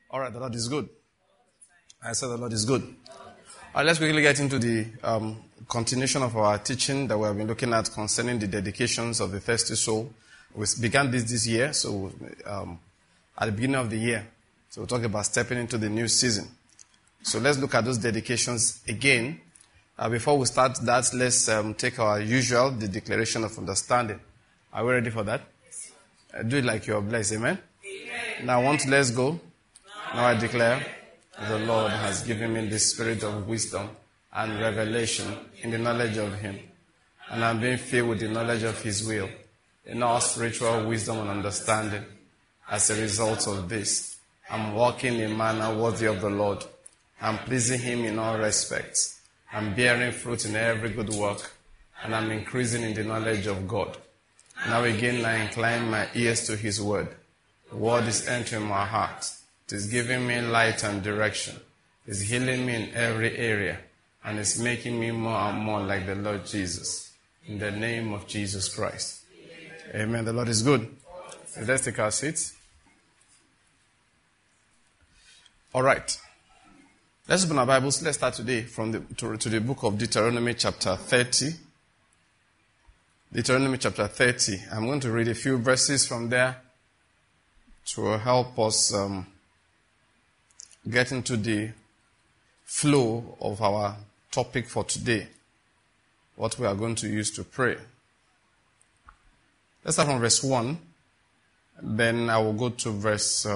All right, the Lord is good. I said the Lord is good. All right, let's quickly get into the continuation of our teaching that we have been looking at concerning the dedications of the thirsty soul. We began this year, so at the beginning of the year. So we'll talk about stepping into the new season. So let's look at those dedications again. Before we start that, let's take our usual, the declaration of understanding. Are we ready for that? Do it like you are blessed, amen? Amen. Now let's go. Now I declare, the Lord has given me the spirit of wisdom and revelation in the knowledge of Him. And I'm being filled with the knowledge of His will, in all spiritual wisdom and understanding. As a result of this, I'm walking in a manner worthy of the Lord. I'm pleasing Him in all respects. I'm bearing fruit in every good work, and I'm increasing in the knowledge of God. Now again I incline my ears to His word. The word is entering my heart. It is giving me light and direction. It is healing me in every area, and it's making me more and more like the Lord Jesus. In the name of Jesus Christ. Amen. The Lord is good. So let's take our seats. All right. Let's open our Bibles. Let's start today to the book of Deuteronomy chapter 30. Deuteronomy chapter 30. I'm going to read a few verses from there to help us get into the flow of our topic for today, what we are going to use to pray. Let's start from verse 1. Then I will go to verse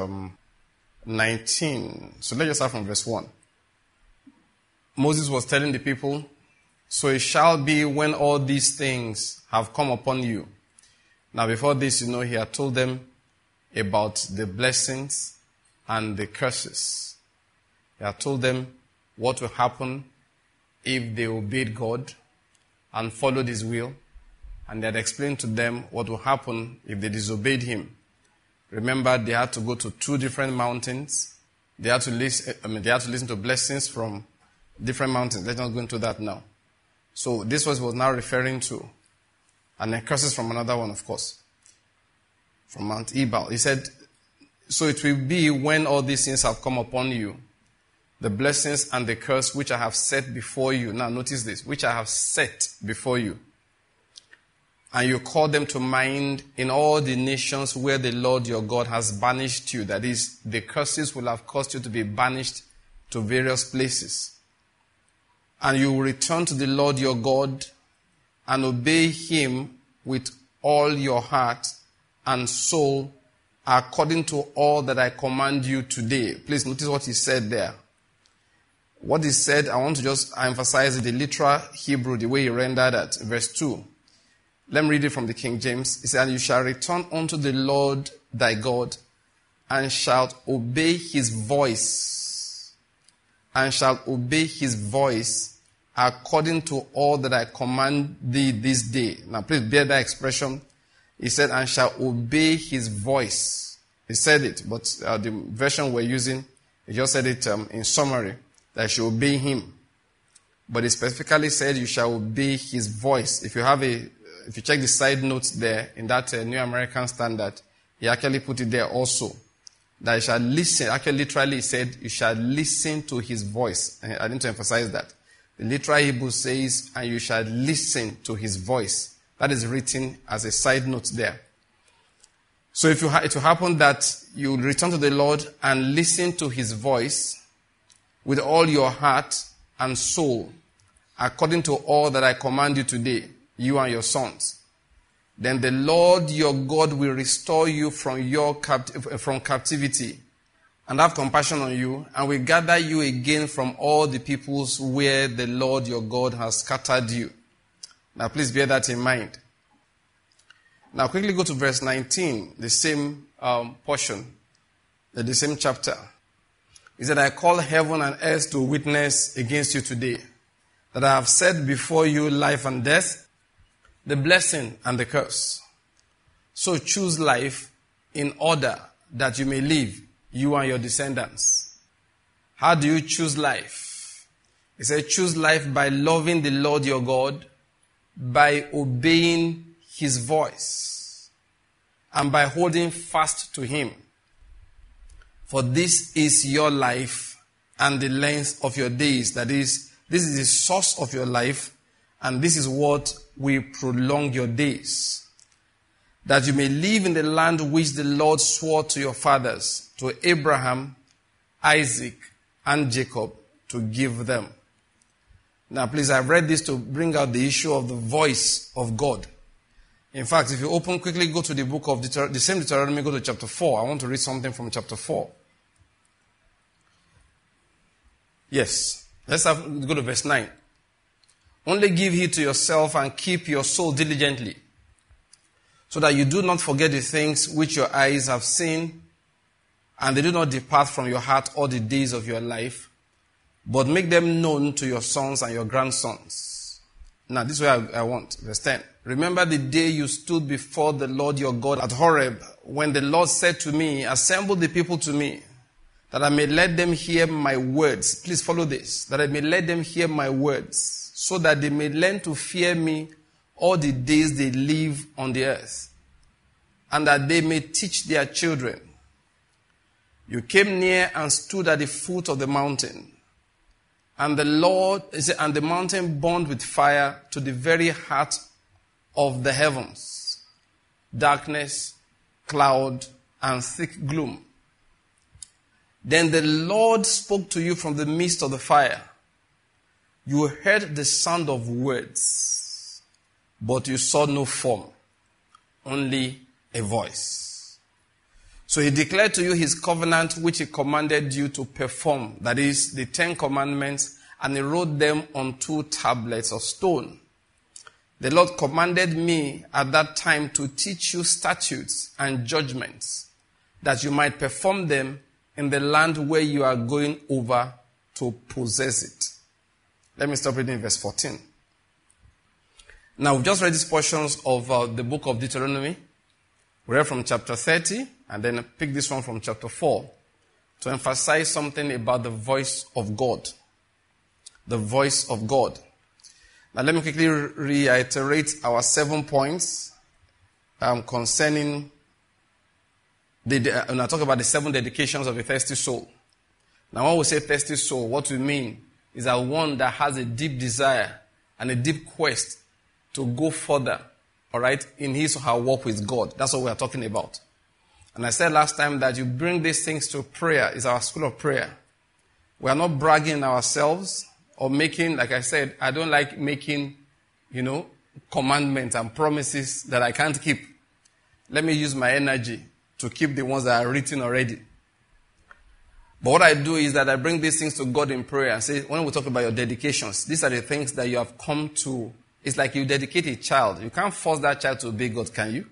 19. So let's just start from verse 1. Moses was telling the people, "So it shall be when all these things have come upon you." Now before this, he had told them about the blessings and the curses. He had told them what will happen if they obeyed God and followed His will. And they had explained to them what will happen if they disobeyed Him. Remember, they had to go to 2 different mountains. They had to listen to blessings from different mountains. Let's not go into that now. So this was now referring to, and then curses from another one, of course, from Mount Ebal. He said, "So it will be when all these things have come upon you, the blessings and the curse which I have set before you." Now notice this, which I have set before you. "And you call them to mind in all the nations where the Lord your God has banished you." That is, the curses will have caused you to be banished to various places. "And you will return to the Lord your God and obey Him with all your heart and soul according to all that I command you today." Please notice what he said there. What he said, I want to just emphasize the literal Hebrew, the way he rendered that. Verse 2. Let me read it from the King James. He said, "And you shall return unto the Lord thy God, and shalt obey His voice, and shalt obey His voice according to all that I command thee this day." Now please bear that expression. He said, "and shall obey His voice." He said it, but the version we're using, he just said it in summary, that you should obey Him. But he specifically said you shall obey His voice. If you check the side notes there in that New American Standard, he actually put it there also. That you shall listen. Actually, literally he said you shall listen to His voice. I need to emphasize that. The literal Hebrew says, "and you shall listen to His voice." That is written as a side note there. So if it will happen that you return to the Lord and listen to His voice with all your heart and soul, according to all that I command you today, you and your sons, then the Lord your God will restore you from captivity and have compassion on you, and will gather you again from all the peoples where the Lord your God has scattered you. Now please bear that in mind. Now quickly go to verse 19, the same portion, the same chapter. He said, "I call heaven and earth to witness against you today, that I have set before you life and death, the blessing and the curse. So choose life in order that you may live, you and your descendants." How do you choose life? He said, choose life by loving the Lord your God, by obeying His voice, and by holding fast to Him. For this is your life and the length of your days. That is, this is the source of your life, and this is what will prolong your days. That you may live in the land which the Lord swore to your fathers, to Abraham, Isaac, and Jacob, to give them. Now, please, I've read this to bring out the issue of the voice of God. In fact, if you quickly go to the book of the same Deuteronomy, go to chapter 4. I want to read something from chapter 4. Yes. Let's go to verse 9. Only give heed to yourself and keep your soul diligently, so that you do not forget the things which your eyes have seen, and they do not depart from your heart all the days of your life, but make them known to your sons and your grandsons. Now, this is where I want. Verse 10. Remember the day you stood before the Lord your God at Horeb, when the Lord said to me, assemble the people to me, that I may let them hear my words. Please follow this. That I may let them hear my words, so that they may learn to fear me all the days they live on the earth, and that they may teach their children. You came near and stood at the foot of the mountain, and the mountain burned with fire to the very heart of the heavens, darkness, cloud, and thick gloom. Then the Lord spoke to you from the midst of the fire. You heard the sound of words, but you saw no form, only a voice. So he declared to you his covenant, which he commanded you to perform, that is, the 10 commandments, and he wrote them on 2 tablets of stone. The Lord commanded me at that time to teach you statutes and judgments, that you might perform them in the land where you are going over to possess it. Let me stop reading verse 14. Now, we've just read these portions of the book of Deuteronomy. We read from chapter 30, and then pick this one from chapter 4 to emphasize something about the voice of God. The voice of God. Now, let me quickly reiterate our 7 points concerning when I talk about the 7 dedications of a thirsty soul. Now, when we say thirsty soul, what we mean is that one that has a deep desire and a deep quest to go further, all right, in his or her walk with God. That's what we are talking about. And I said last time that you bring these things to prayer. It's our school of prayer. We are not bragging ourselves or making, like I said, I don't like making, commandments and promises that I can't keep. Let me use my energy to keep the ones that are written already. But what I do is that I bring these things to God in prayer and say, when we talk about your dedications, these are the things that you have come to. It's like you dedicate a child. You can't force that child to obey God, can you?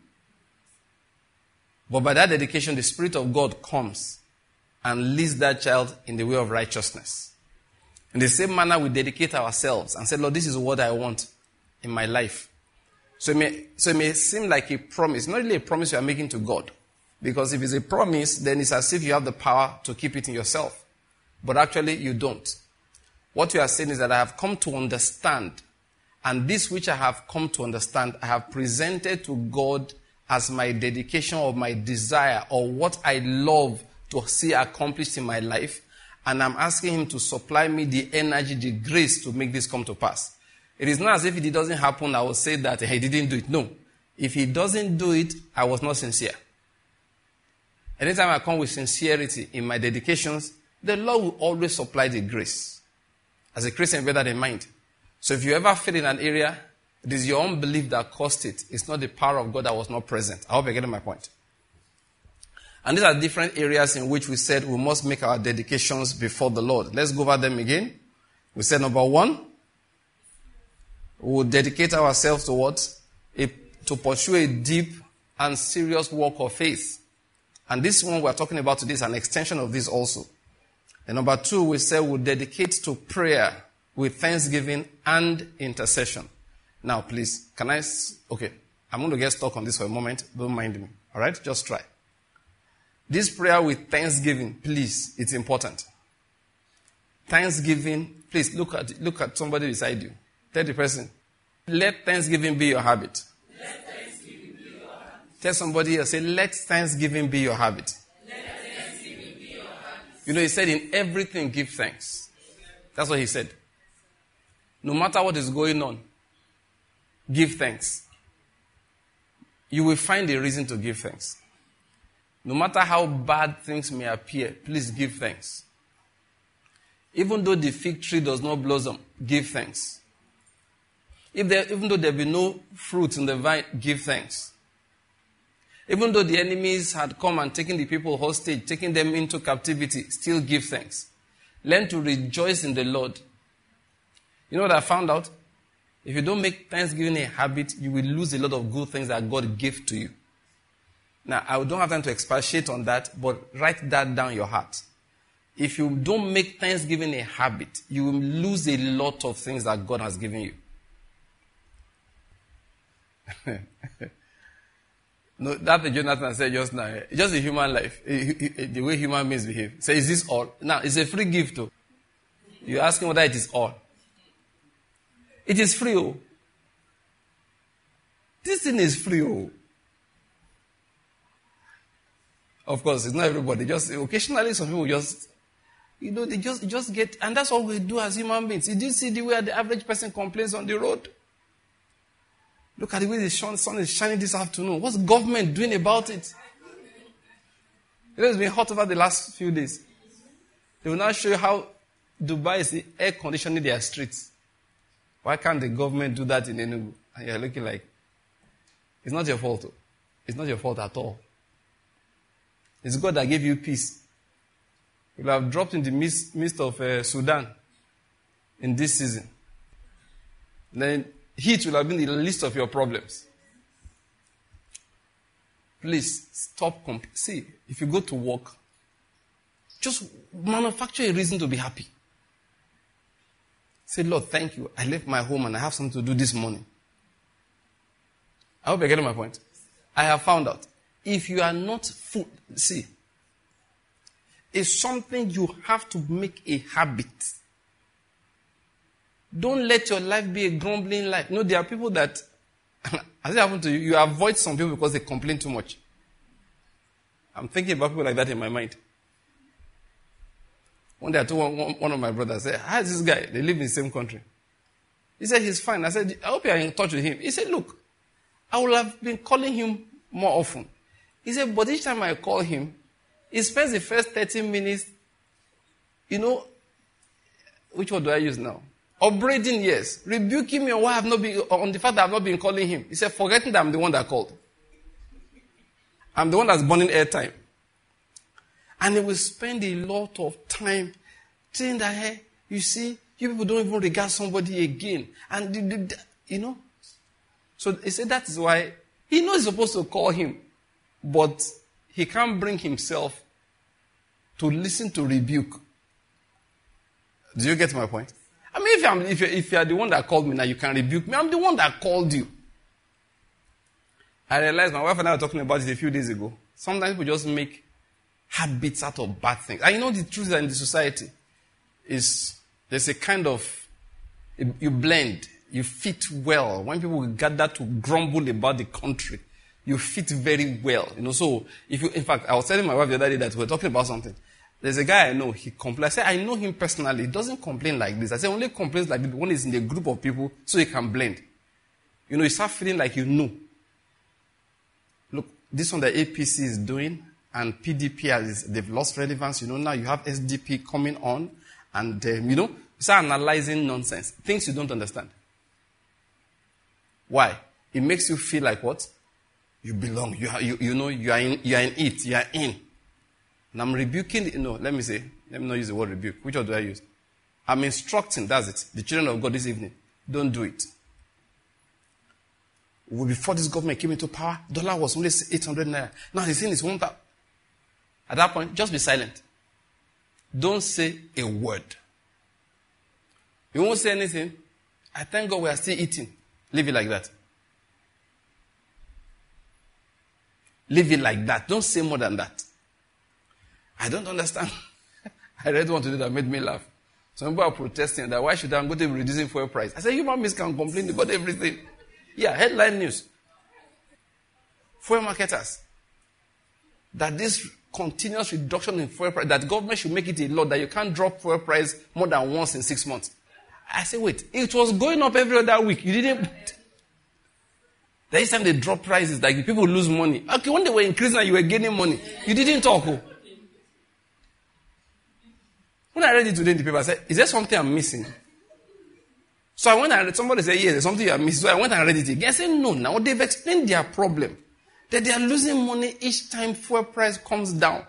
But by that dedication, the Spirit of God comes and leads that child in the way of righteousness. In the same manner, we dedicate ourselves and say, Lord, this is what I want in my life. So it may seem like a promise. It's not really a promise you are making to God. Because if it's a promise, then it's as if you have the power to keep it in yourself. But actually, you don't. What you are saying is that I have come to understand, and this which I have come to understand, I have presented to God as my dedication or my desire or what I love to see accomplished in my life, and I'm asking him to supply me the energy, the grace to make this come to pass. It is not as if it doesn't happen, I will say that he didn't do it. No. If he doesn't do it, I was not sincere. Anytime I come with sincerity in my dedications, the Lord will always supply the grace. As a Christian, bear that in mind. So if you ever fail in an area, it is your own belief that caused it. It's not the power of God that was not present. I hope you're getting my point. And these are different areas in which we said we must make our dedications before the Lord. Let's go over them again. We said number 1, we will dedicate ourselves to what? To pursue a deep and serious walk of faith. And this one we're talking about today is an extension of this also. And number 2, we said we'll dedicate to prayer with thanksgiving and intercession. Now, please, I'm going to get stuck on this for a moment. Don't mind me. All right? Just try. This prayer with thanksgiving, please, it's important. Thanksgiving, please look at somebody beside you. Tell the person, let thanksgiving be your habit. Tell somebody else, say, let thanksgiving be your habit. You know, he said, in everything give thanks. That's what he said. No matter what is going on, give thanks. You will find a reason to give thanks. No matter how bad things may appear, please give thanks. Even though the fig tree does not blossom, give thanks. Even though there be no fruit in the vine, give thanks. Even though the enemies had come and taken the people hostage, taking them into captivity, still give thanks. Learn to rejoice in the Lord. You know what I found out? If you don't make thanksgiving a habit, you will lose a lot of good things that God gave to you. Now, I don't have time to expatiate on that, but write that down in your heart. If you don't make thanksgiving a habit, you will lose a lot of things that God has given you. No, that's what Jonathan said just now. It's just a human life. The way human beings behave. So is this all? Now, it's a free gift too. You're asking whether it is all. It is free. Oh. This thing is free. Oh. Of course, it's not everybody. Just occasionally some people just, they just get, and that's what we do as human beings. Did you see the way the average person complains on the road? Look at the way the sun is shining this afternoon. What's government doing about it? It has been hot over the last few days. They will now show you how Dubai is air conditioning their streets. Why can't the government do that in Enugu? And you're looking like, it's not your fault. It's not your fault at all. It's God that gave you peace. You will have dropped in the midst of Sudan in this season. Then heat will have been the least of your problems. Please stop. See, if you go to work, just manufacture a reason to be happy. Say, Lord, thank you. I left my home and I have something to do this morning. I hope you're getting my point. I have found out. If you are not full, see, it's something you have to make a habit. Don't let your life be a grumbling life. No, there are people that, as it happened to you, you avoid some people because they complain too much. I'm thinking about people like that in my mind. One day I told one of my brothers, I said, how is this guy? They live in the same country. He said, he's fine. I said, I hope you are in touch with him. He said, look, I would have been calling him more often. He said, but each time I call him, he spends the first 30 minutes, which word do I use now? Upbraiding, yes. Rebuking me on why I have not been, on the fact that I have not been calling him. He said, forgetting that I'm the one that called. I'm the one that's burning airtime. And he will spend a lot of time saying that, hey, you see, you people don't even regard somebody again. And, So he said that is why he knows he's supposed to call him. But he can't bring himself to listen to rebuke. Do you get my point? I mean, if you are the one that called me now, you can rebuke me. I'm the one that called you. I realized my wife and I were talking about it a few days ago. Sometimes people just make habits out of bad things. And the truth is that in the society is there's a kind of, you blend, you fit well. When people gather to grumble about the country, you fit very well. So in fact, I was telling my wife the other day that we were talking about something. There's a guy I know, he complains. I said, I know him personally. He doesn't complain like this. I said, only complains like this when he's in a group of people so he can blend. You start feeling like you know. Look, this one the APC is doing and PDP they've lost relevance. Now you have SDP coming on and, start analyzing nonsense. Things you don't understand. Why? It makes you feel like what? You belong. You are in it. You are in. And I'm rebuking, let me not use the word rebuke. Which word do I use? I'm instructing, that's it. The children of God this evening. Don't do it. Before this government came into power, dollar was only 800 naira. Now the thing is 1,000. At that point, just be silent. Don't say a word. You won't say anything. I thank God we are still eating. Leave it like that. Leave it like that. Don't say more than that. I don't understand. I read one today that made me laugh. Some people are protesting that why should I go to be reducing fuel price? I said, human beings can complain about everything. Yeah, headline news. Fuel marketers. That this continuous reduction in fuel price, that government should make it a law that you can't drop fuel price more than once in 6 months. I said, wait, it was going up every other week. You didn't. The next time they drop prices, like people lose money. Okay, when they were increasing and you were gaining money, you didn't talk. Oh. When I read it today in the paper, I said, is there something I'm missing? So I went and read, somebody said, yes, there's something you are missing. So I went and read it again. I said, no, now they've explained their problem. That they are losing money each time fuel price comes down.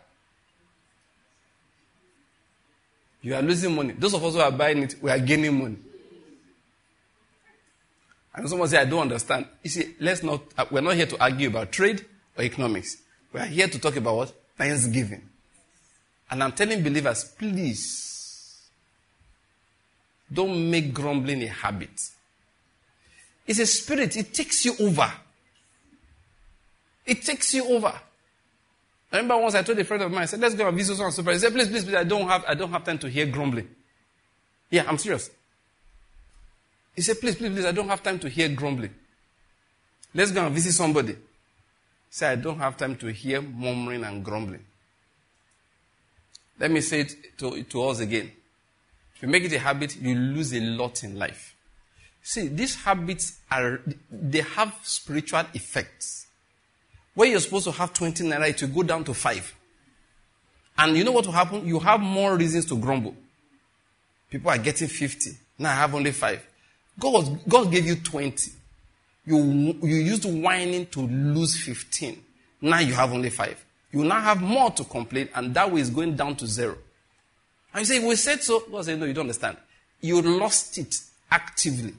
You are losing money. Those of us who are buying it, we are gaining money. And someone say, I don't understand. You see, we're not here to argue about trade or economics. We are here to talk about what? Thanksgiving. And I'm telling believers, please, don't make grumbling a habit. It's a spirit. It takes you over. It takes you over. I remember once I told a friend of mine, I said, let's go and visit someone super. He said, please, I don't have time to hear grumbling. Yeah, I'm serious. He said, please, I don't have time to hear grumbling. Let's go and visit somebody. He said, I don't have time to hear murmuring and grumbling. Let me say it to us again. If you make it a habit, you lose a lot in life. See, these habits they have spiritual effects. Where you're supposed to have 20 naira, it will go down to 5. And you know what will happen? You have more reasons to grumble. People are getting 50. Now I have only 5. God gave you 20. You used whining to lose 15. Now you have only 5. You now have more to complain, and that way is going down to 0. And you say, we said so. God said, no, you don't understand. You lost it actively.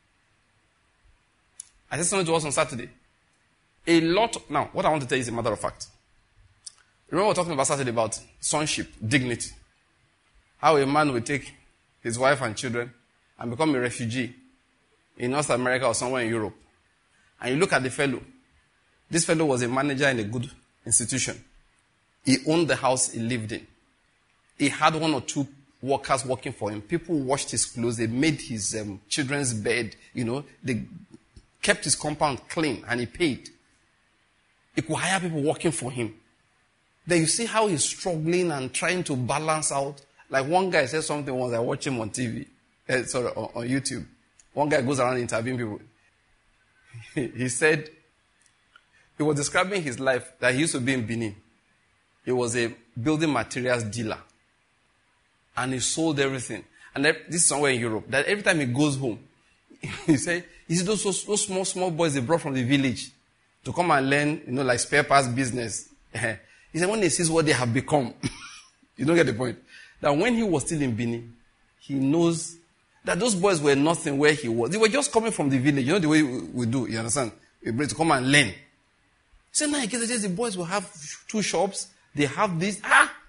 I said something to us on Saturday. Now, what I want to tell you is a matter of fact. Remember we were talking about Saturday about sonship, dignity. How a man will take his wife and children and become a refugee in North America or somewhere in Europe. And you look at the fellow. This fellow was a manager in a good institution. He owned the house he lived in. He had 1 or 2 workers working for him. People washed his clothes. They made his children's bed. They kept his compound clean, and he paid. He could hire people working for him. Then you see how he's struggling and trying to balance out. Like one guy said something once, I watched him on TV. On YouTube. One guy goes around interviewing people. He said, he was describing his life that he used to be in Benin. He was a building materials dealer. And he sold everything. And this is somewhere in Europe. That every time he goes home, he said, you see those small boys they brought from the village to come and learn, like spare parts business. He said, when they see what they have become, you don't get the point. That when he was still in Benin, he knows that those boys were nothing where he was. They were just coming from the village. You know the way we do, you understand? We bring to come and learn. He said, now, the boys will have 2 shops. They have this.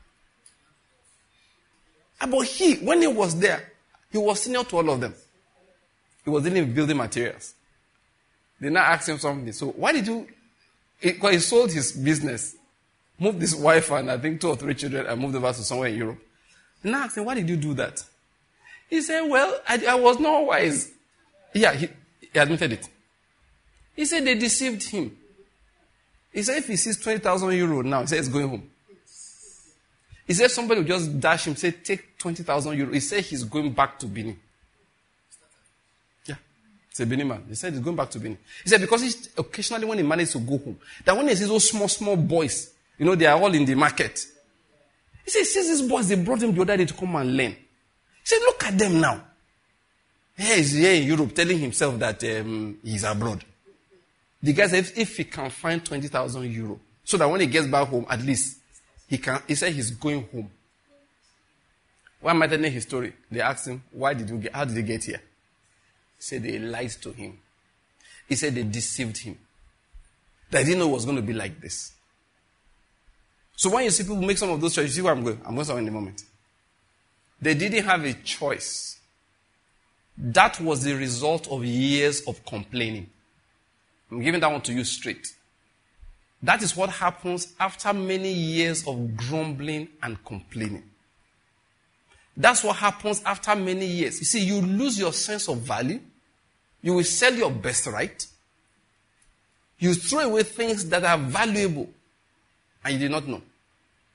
But when he was there, he was senior to all of them. He was dealing with building materials. They now asked him something. So why did you... Because he sold his business, moved his wife and I think 2 or 3 children and moved over to somewhere in Europe. They now asked him, why did you do that? He said, well, I was not wise. Yeah, he admitted it. He said they deceived him. He said if he sees 20,000 euro now, he said he's going home. He said somebody will just dash him, say take 20,000 euro. He said he's going back to Benin. Yeah, it's a Benin man. He said he's going back to Benin. He said because occasionally when he managed to go home, that when he sees those small boys, they are all in the market. He said he sees these boys, they brought him the other day to come and learn. He said look at them now. He's here in Europe telling himself that he's abroad. The guy said if he can find 20,000 euro, so that when he gets back home, at least, he said he's going home. Why am I telling his story? They asked him, how did he get here? He said they lied to him. He said they deceived him. They didn't know it was going to be like this. So when you see people make some of those choices, you see where I'm going. I'm going somewhere in a moment. They didn't have a choice. That was the result of years of complaining. I'm giving that one to you straight. That is what happens after many years of grumbling and complaining. That's what happens after many years. You see, you lose your sense of value. You will sell your birthright. You throw away things that are valuable. And you did not know.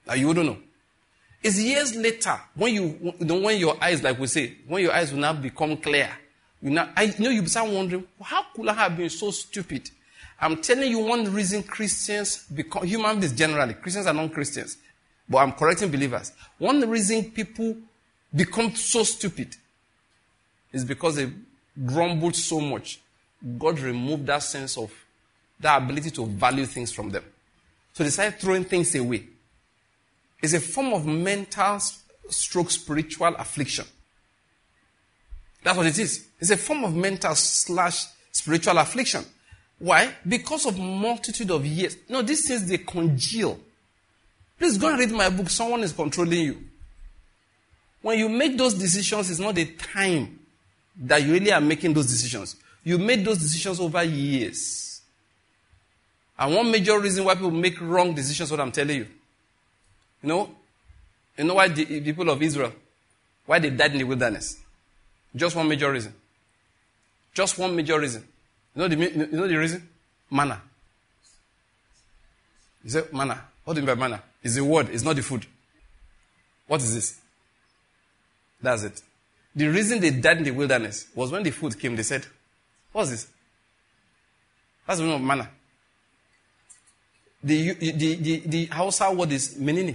Now you wouldn't know. It's years later when when your eyes, like we say, when your eyes will now become clear. You start wondering, how could I have been so stupid? I'm telling you one reason Christians become, human beings generally, Christians are non-Christians, but I'm correcting believers. One reason people become so stupid is because they grumbled so much. God removed that sense of, that ability to value things from them. So they started throwing things away. It's a form of mental stroke spiritual affliction. That's what it is. It's a form of mental / spiritual affliction. Why? Because of multitude of years. No, these things, they congeal. Please go and read my book. Someone is controlling you. When you make those decisions, it's not the time that you really are making those decisions. You made those decisions over years. And one major reason why people make wrong decisions is what I'm telling you. You know why the people of Israel, why they died in the wilderness? Just one major reason. Just one major reason. You know the reason? Manna. You say manna. What do you mean by manna? It's the word. It's not the food. What is this? That's it. The reason they died in the wilderness was when the food came, they said, what's this? That's the meaning of manna. The Hausa word is menini.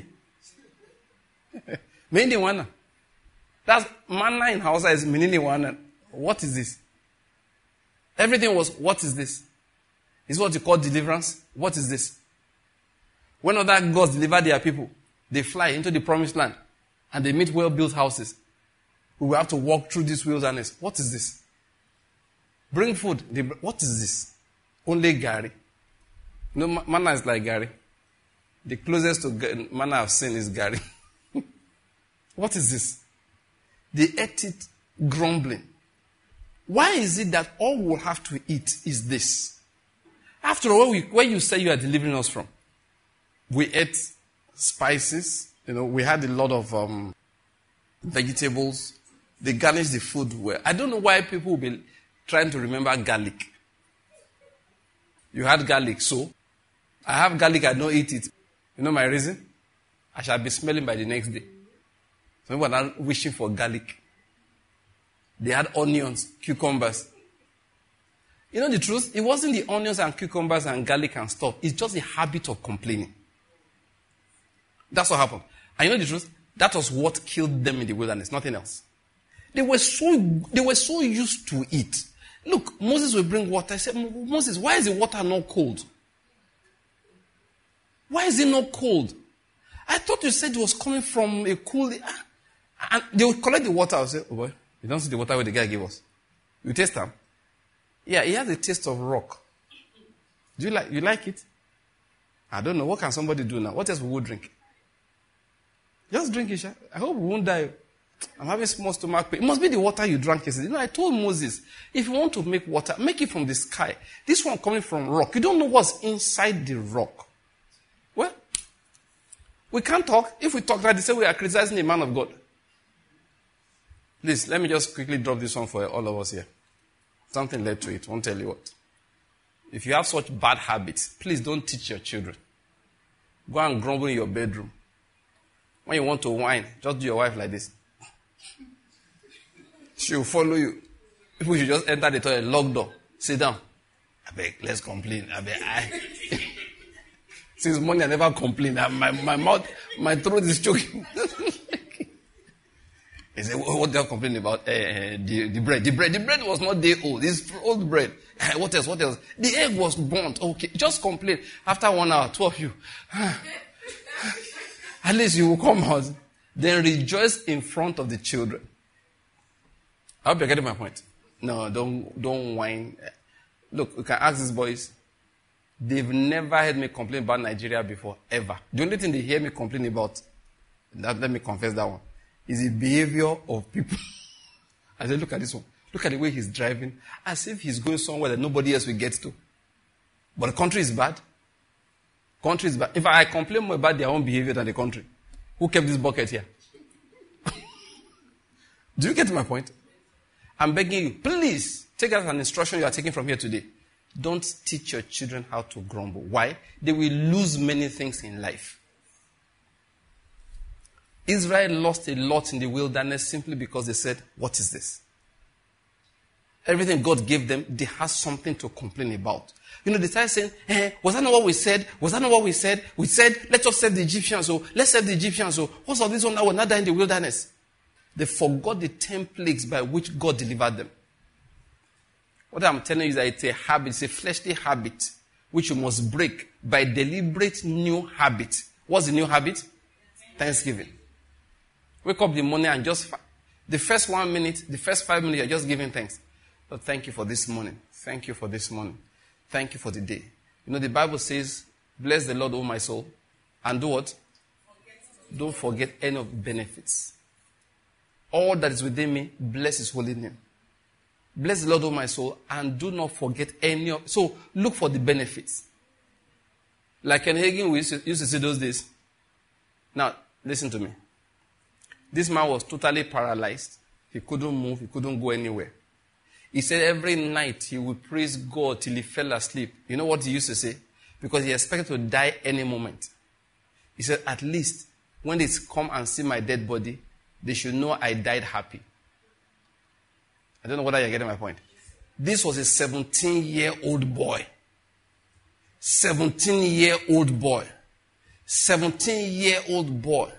Menini wana. That's manna in Hausa is menini wana. What is this? Everything was, what is this? Is what you call deliverance? What is this? When other gods deliver their people, they fly into the promised land and they meet well-built houses. We will have to walk through this wilderness. What is this? Bring food. What is this? Only Gary. Manna is like Gary. The closest to manna I've seen is Gary. What is this? They ate it grumbling. Why is it that all we'll have to eat is this? After all, where you say you are delivering us from? We ate spices. We had a lot of vegetables. They garnished the food well. I don't know why people will be trying to remember garlic. You had garlic, so I have garlic, I don't eat it. You know my reason? I shall be smelling by the next day. Some people are now wishing for garlic. They had onions, cucumbers. You know the truth? It wasn't the onions and cucumbers and garlic and stuff. It's just the habit of complaining. That's what happened. And you know the truth? That was what killed them in the wilderness, nothing else. They were so used to it. Look, Moses will bring water. I said, Moses, why is the water not cold? Why is it not cold? I thought you said it was coming from a cool... And they would collect the water. I would say, oh boy, you don't see the water where the guy gave us. You taste them? Yeah, it has a taste of rock. Do you like it? I don't know. What can somebody do now? What else we would drink? Just drink it, Sha. I hope we won't die. I'm having small stomach pain. It must be the water you drank yesterday. I told Moses, if you want to make water, make it from the sky. This one coming from rock. You don't know what's inside the rock. Well, we can't talk. If we talk like they say we are criticizing a man of God. Please, let me just quickly drop this one for all of us here. Something led to it. Won't tell you what. If you have such bad habits, please don't teach your children. Go and grumble in your bedroom. When you want to whine, just do your wife like this. She will follow you. People should just enter the toilet, lock door, sit down. I beg, let's complain. I beg, since morning I never complained. My mouth, my throat is choking. He said, what they are complaining about? The bread. The bread was not day old. It's old bread. What else? The egg was burnt. Okay, just complain. After 1 hour, 2 of you. At least you will come out. Then rejoice in front of the children. I hope you're getting my point. No, don't whine. Look, you can ask these boys. They've never heard me complain about Nigeria before, ever. The only thing they hear me complain about, let me confess that one, is the behavior of people. I said, look at this one. Look at the way he's driving, as if he's going somewhere that nobody else will get to. But the country is bad. Country is bad. If I complain more about their own behavior than the country, who kept this bucket here? Do you get my point? I'm begging you, please, take as an instruction you are taking from here today. Don't teach your children how to grumble. Why? They will lose many things in life. Israel lost a lot in the wilderness simply because they said, what is this? Everything God gave them, they had something to complain about. They started saying, was that not what we said? Was that not what we said? We said, let us serve the Egyptians. Let's serve the Egyptians. What's all this one that will not die in the wilderness? They forgot the 10 plagues by which God delivered them. What I'm telling you is that it's a habit, it's a fleshly habit, which you must break by deliberate new habit. What's the new habit? Thanksgiving. Wake up in the morning and just, the first 1 minute, the first 5 minutes, you're just giving thanks. Lord, thank you for this morning. Thank you for this morning. Thank you for the day. The Bible says, bless the Lord, O my soul, and do what? Don't forget any of the benefits. All that is within me, bless his holy name. Bless the Lord, O my soul, and do not forget any of... So, look for the benefits. Like Ken Hagin we used to say those days. Now, listen to me. This man was totally paralyzed. He couldn't move. He couldn't go anywhere. He said every night he would praise God till he fell asleep. You know what he used to say? Because he expected to die any moment. He said, at least when they come and see my dead body, they should know I died happy. I don't know whether you're getting my point. This was a 17-year-old boy. 17-year-old boy. 17-year-old boy.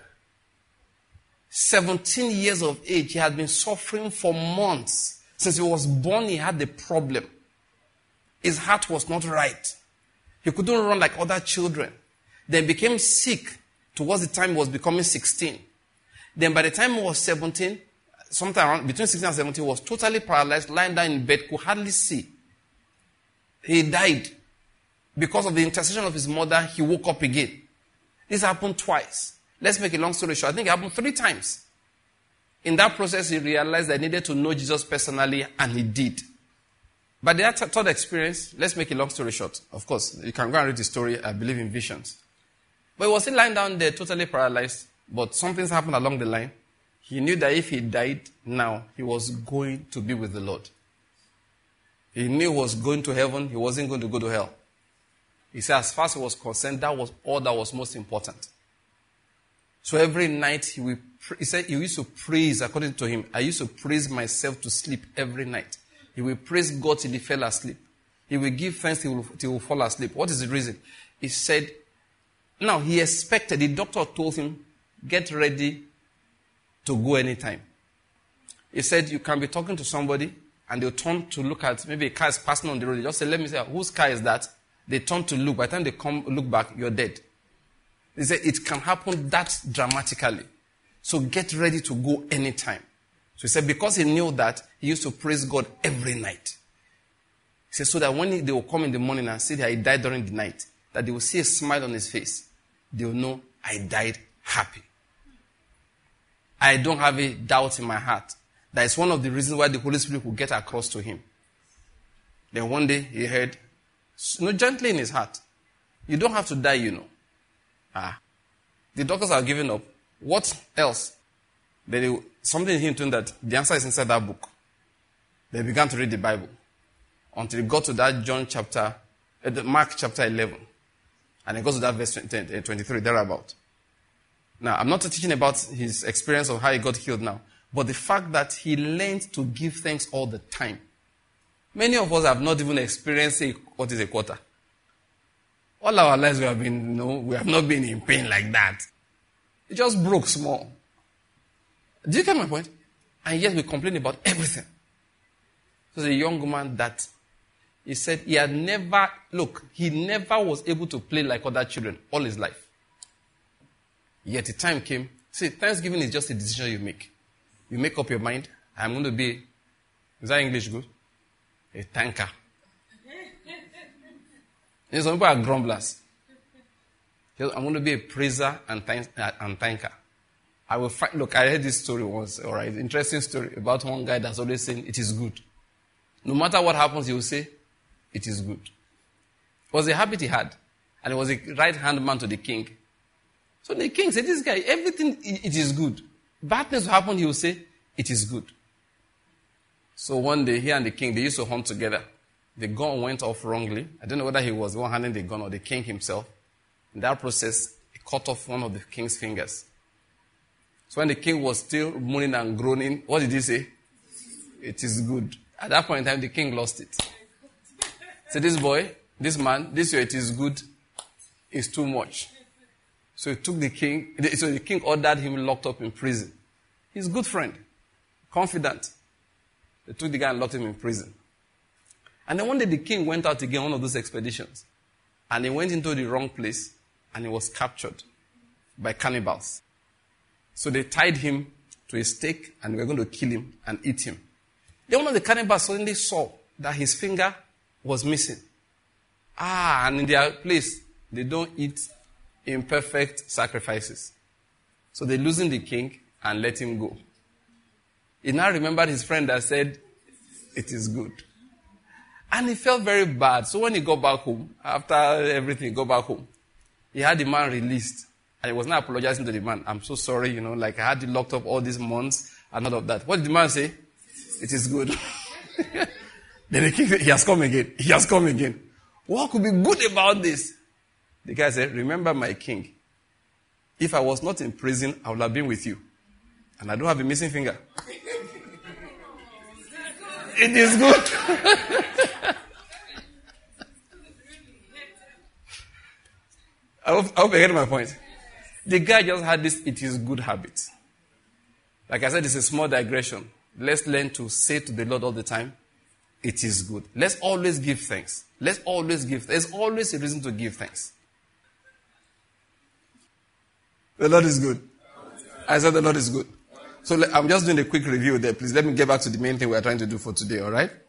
17 years of age. He had been suffering for months. Since he was born, he had the problem. His heart was not right. He couldn't run like other children. Then became sick towards the time he was becoming 16. Then by the time he was 17, sometime around between 16 and 17, he was totally paralyzed, lying down in bed, could hardly see. He died. Because of the intercession of his mother, he woke up again. This happened twice. Let's make a long story short. I think it happened 3 times. In that process, he realized that he needed to know Jesus personally, and he did. But that third experience, let's make a long story short. Of course, you can go and read the story, I believe in visions. But he was still lying down there, totally paralyzed, but something's happened along the line. He knew that if he died now, he was going to be with the Lord. He knew he was going to heaven, he wasn't going to go to hell. He said as far as he was concerned, that was all that was most important. So every night he said he used to praise, according to him, I used to praise myself to sleep every night. He will praise God till he fell asleep. He will give thanks till he will fall asleep. What is the reason? He said, now he expected, the doctor told him, get ready to go anytime. He said, you can be talking to somebody and they'll turn to look at, maybe a car is passing on the road. They just say, let me say, whose car is that? They turn to look. By the time they come look back, you're dead. He said, it can happen that dramatically. So get ready to go anytime. So he said, because he knew that, he used to praise God every night. He said, so that when they will come in the morning and see that he died during the night, that they will see a smile on his face. They will know, I died happy. I don't have a doubt in my heart. That is one of the reasons why the Holy Spirit will get across to him. Then one day he heard, gently in his heart, you don't have to die, The doctors are giving up. What else? Something in him told him that the answer is inside that book. They began to read the Bible. Until he got to that Mark chapter 11. And he goes to that verse 23, thereabout. Now, I'm not teaching about his experience of how he got healed now. But the fact that he learned to give thanks all the time. Many of us have not even experienced what is a quarter. All our lives we have not been in pain like that. It just broke small. Do you get my point? And yet we complain about everything. There's a young man that he said he never was able to play like other children all his life. Yet the time came. See, Thanksgiving is just a decision you make. You make up your mind, I'm going to be, is that English good? A tanker. Some people are grumblers. I'm going to be a praiser and thanker. I will fight. Look, I heard this story once, all right? Interesting story about one guy that's always saying, it is good. No matter what happens, he will say, it is good. It was a habit he had. And he was a right-hand man to the king. So the king said, this guy, everything, it is good. Bad things will happen, he will say, it is good. So one day, he and the king, they used to hunt together. The gun went off wrongly. I don't know whether he was the one handling the gun or the king himself. In that process, he cut off one of the king's fingers. So when the king was still moaning and groaning, what did he say? It is good. At that point in time, the king lost it. So this boy, this man, this year it is good, is too much. So he took the king, so the king ordered him locked up in prison. He's a good friend, confident. They took the guy and locked him in prison. And then one day the king went out again on one of those expeditions. And he went into the wrong place and he was captured by cannibals. So they tied him to a stake and they were going to kill him and eat him. Then one of the cannibals suddenly saw that his finger was missing. And in their place, they don't eat imperfect sacrifices. So they loosened the king and let him go. He now remembered his friend that said, it is good. And he felt very bad. So when he got back home, after everything, he got back home, he had the man released. And he was not apologizing to the man. I'm so sorry, I had you locked up all these months and all of that. What did the man say? It is good. Then the king said, he has come again. He has come again. What could be good about this? The guy said, remember my king. If I was not in prison, I would have been with you. And I don't have a missing finger. It is good. I hope you get my point. The guy just had this it is good habit. Like I said, it's a small digression. Let's learn to say to the Lord all the time, it is good. Let's always give thanks. Let's always give. There's always a reason to give thanks. The Lord is good. I said the Lord is good. So I'm just doing a quick review there. Please let me get back to the main thing we're trying to do for today, all right?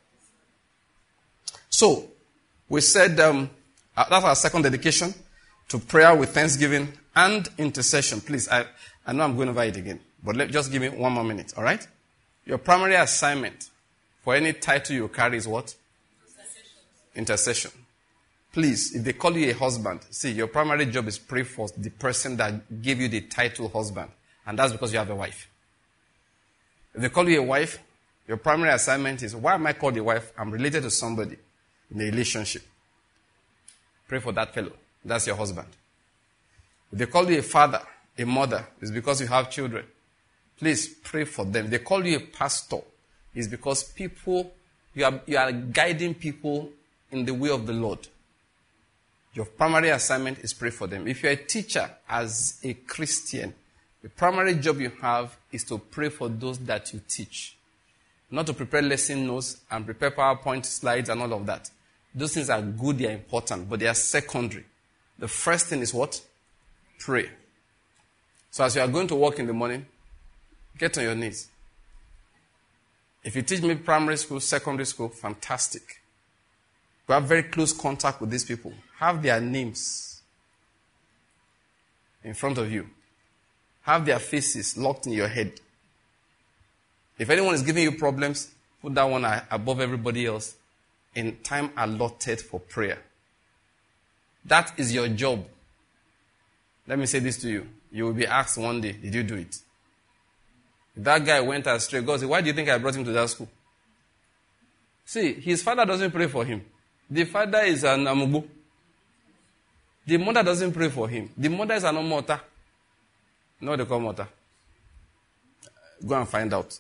So, we said that's our second dedication to prayer with thanksgiving and intercession. Please, I know I'm going over it again, but just give me 1 more minute, all right? Your primary assignment for any title you carry is what? Intercession. Please, if they call you a husband, see, your primary job is pray for the person that gave you the title husband. And that's because you have a wife. If they call you a wife, your primary assignment is, why am I called a wife? I'm related to somebody in a relationship. Pray for that fellow. That's your husband. If they call you a father, a mother, it's because you have children. Please pray for them. If they call you a pastor, it's because you are guiding people in the way of the Lord. Your primary assignment is pray for them. If you're a teacher as a Christian, the primary job you have is to pray for those that you teach. Not to prepare lesson notes and prepare PowerPoint slides and all of that. Those things are good, they are important, but they are secondary. The first thing is what? Pray. So as you are going to work in the morning, get on your knees. If you teach me primary school, secondary school, fantastic. You have very close contact with these people. Have their names in front of you. Have their faces locked in your head. If anyone is giving you problems, put that one above everybody else in time allotted for prayer. That is your job. Let me say this to you. You will be asked one day, did you do it? If that guy went astray, God said, why do you think I brought him to that school? See, his father doesn't pray for him. The father is an amubu. The mother doesn't pray for him. The mother is an omota. No, they call mota. Go and find out.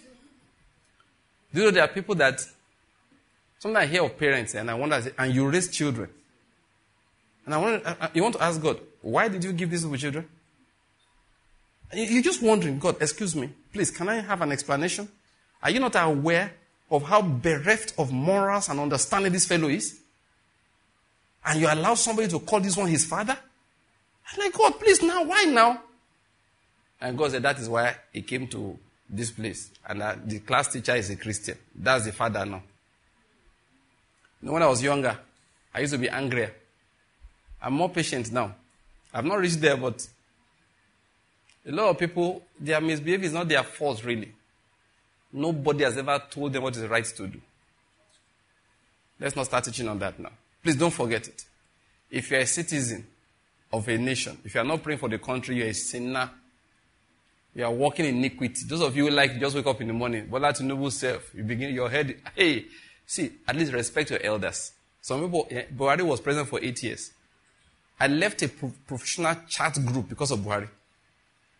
Do you know there are people that sometimes I hear of parents and I wonder, and you raise children. And I wonder, you want to ask God, why did you give these little children? You're just wondering, God, excuse me, please, can I have an explanation? Are you not aware of how bereft of morals and understanding this fellow is? And you allow somebody to call this one his father? I'm like, God, please, now, why now? And God said, that is why he came to this place. And the class teacher is a Christian. That's the father now. You know, when I was younger, I used to be angrier. I'm more patient now. I've not reached there, but a lot of people, their misbehavior is not their fault, really. Nobody has ever told them what is right to do. Let's not start teaching on that now. Please don't forget it. If you're a citizen of a nation, if you're not praying for the country, you're a sinner. You are walking in iniquity. Those of you who like just wake up in the morning, Bola Tinubu self, you begin your head. Hey, see, at least respect your elders. Some people, Buhari was president for 8 years. I left a professional chat group because of Buhari.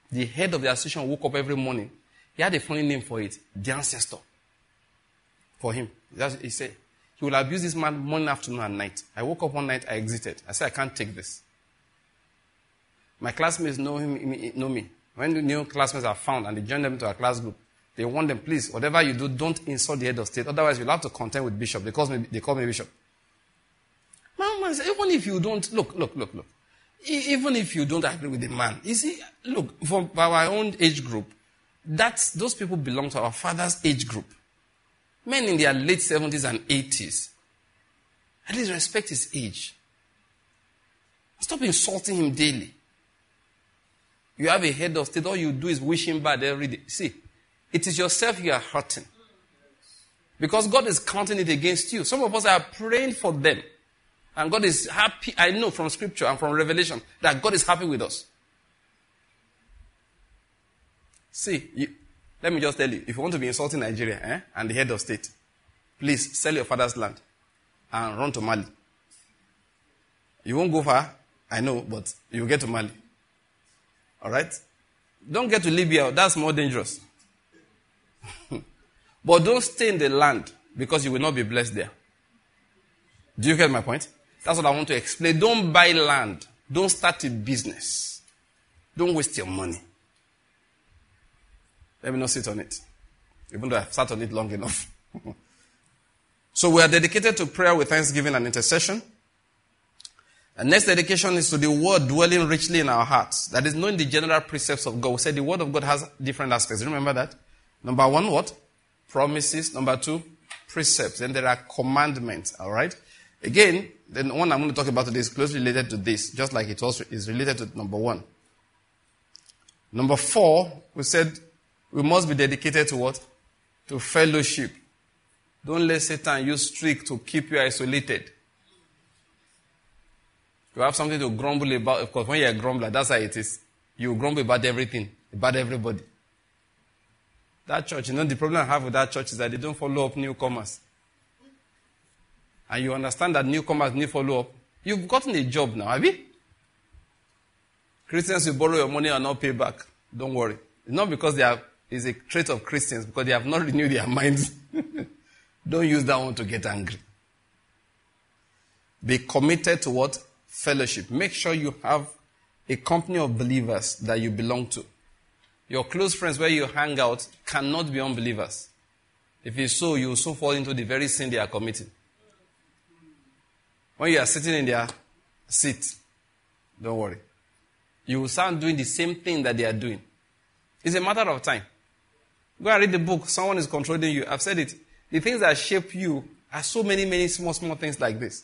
The head of the association woke up every morning. He had a funny name for it. The ancestor. For him. He said, he will abuse this man morning, afternoon, and night. I woke up one night, I exited. I said, I can't take this. My classmates know me. When the new classmates are found and they join them to our class group, they warn them, please, whatever you do, don't insult the head of state. Otherwise, you'll have to contend with bishop. They call me bishop. Man, even if you don't, look. Even if you don't agree with the man, you see, look, from our own age group, those people belong to our father's age group. Men in their late 70s and 80s. At least respect his age. Stop insulting him daily. You have a head of state, all you do is wish him bad every day. See, it is yourself you are hurting. Because God is counting it against you. Some of us are praying for them. And God is happy. I know from scripture and from revelation that God is happy with us. See, let me just tell you, if you want to be insulting Nigeria and the head of state, please sell your father's land and run to Mali. You won't go far, I know, but you'll get to Mali. Alright? Don't get to Libya, that's more dangerous. But don't stay in the land because you will not be blessed there. Do you get my point? That's what I want to explain. Don't buy land. Don't start a business. Don't waste your money. Let me not sit on it. Even though I've sat on it long enough. So we are dedicated to prayer with thanksgiving and intercession. And next dedication is to the word dwelling richly in our hearts. That is knowing the general precepts of God. We said the word of God has different aspects. Remember that? Number one, what? Promises. Number two, precepts. Then there are commandments. All right? Again, the one I'm going to talk about today is closely related to this, just like it also is related to number one. Number 4, we said we must be dedicated to what? To fellowship. Don't let Satan use trick to keep you isolated. You have something to grumble about. Of course, when you're a grumbler, that's how it is. You grumble about everything, about everybody. That church, the problem I have with that church is that they don't follow up newcomers. And you understand that newcomers need follow-up. You've gotten a job now, have you? Christians will borrow your money and not pay back. Don't worry. It's not because it's a trait of Christians, because they have not renewed their minds. Don't use that one to get angry. Be committed to what? Fellowship. Make sure you have a company of believers that you belong to. Your close friends where you hang out cannot be unbelievers. If it's so, you will soon fall into the very sin they are committing. When you are sitting in their seat, don't worry. You will start doing the same thing that they are doing. It's a matter of time. Go and read the book. Someone is controlling you. I've said it. The things that shape you are so many small things like this.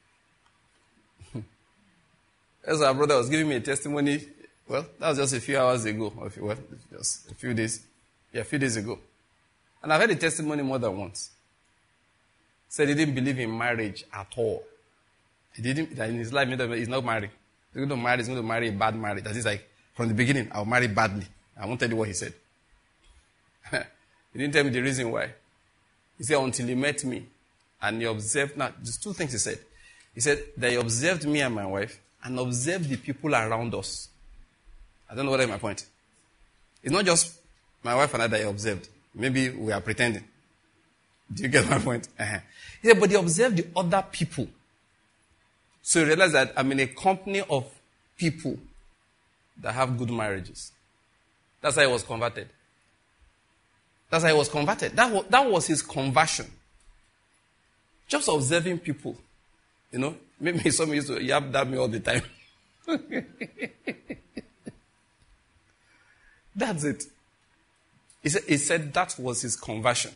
As our brother was giving me a testimony, well, that was just a few hours ago. Just a few days. Yeah, a few days ago. And I've heard the testimony more than once. Said he didn't believe in marriage at all. He didn't, in his life, he's not married. He's going to marry a bad marriage. That is like, from the beginning, I'll marry badly. I won't tell you what he said. He didn't tell me the reason why. He said, until he met me, and he observed, now, there's 2 things he said. He said that he observed me and my wife, and observed the people around us. I don't know what is my point. It's not just my wife and I that he observed. Maybe we are pretending. Do you get my point? He said, but he observed the other people. So he realized that I'm in a company of people that have good marriages. That's how he was converted. That's how he was converted. That was his conversion. Just observing people. Maybe some used to yap at me all the time. That's it. He said that was his conversion.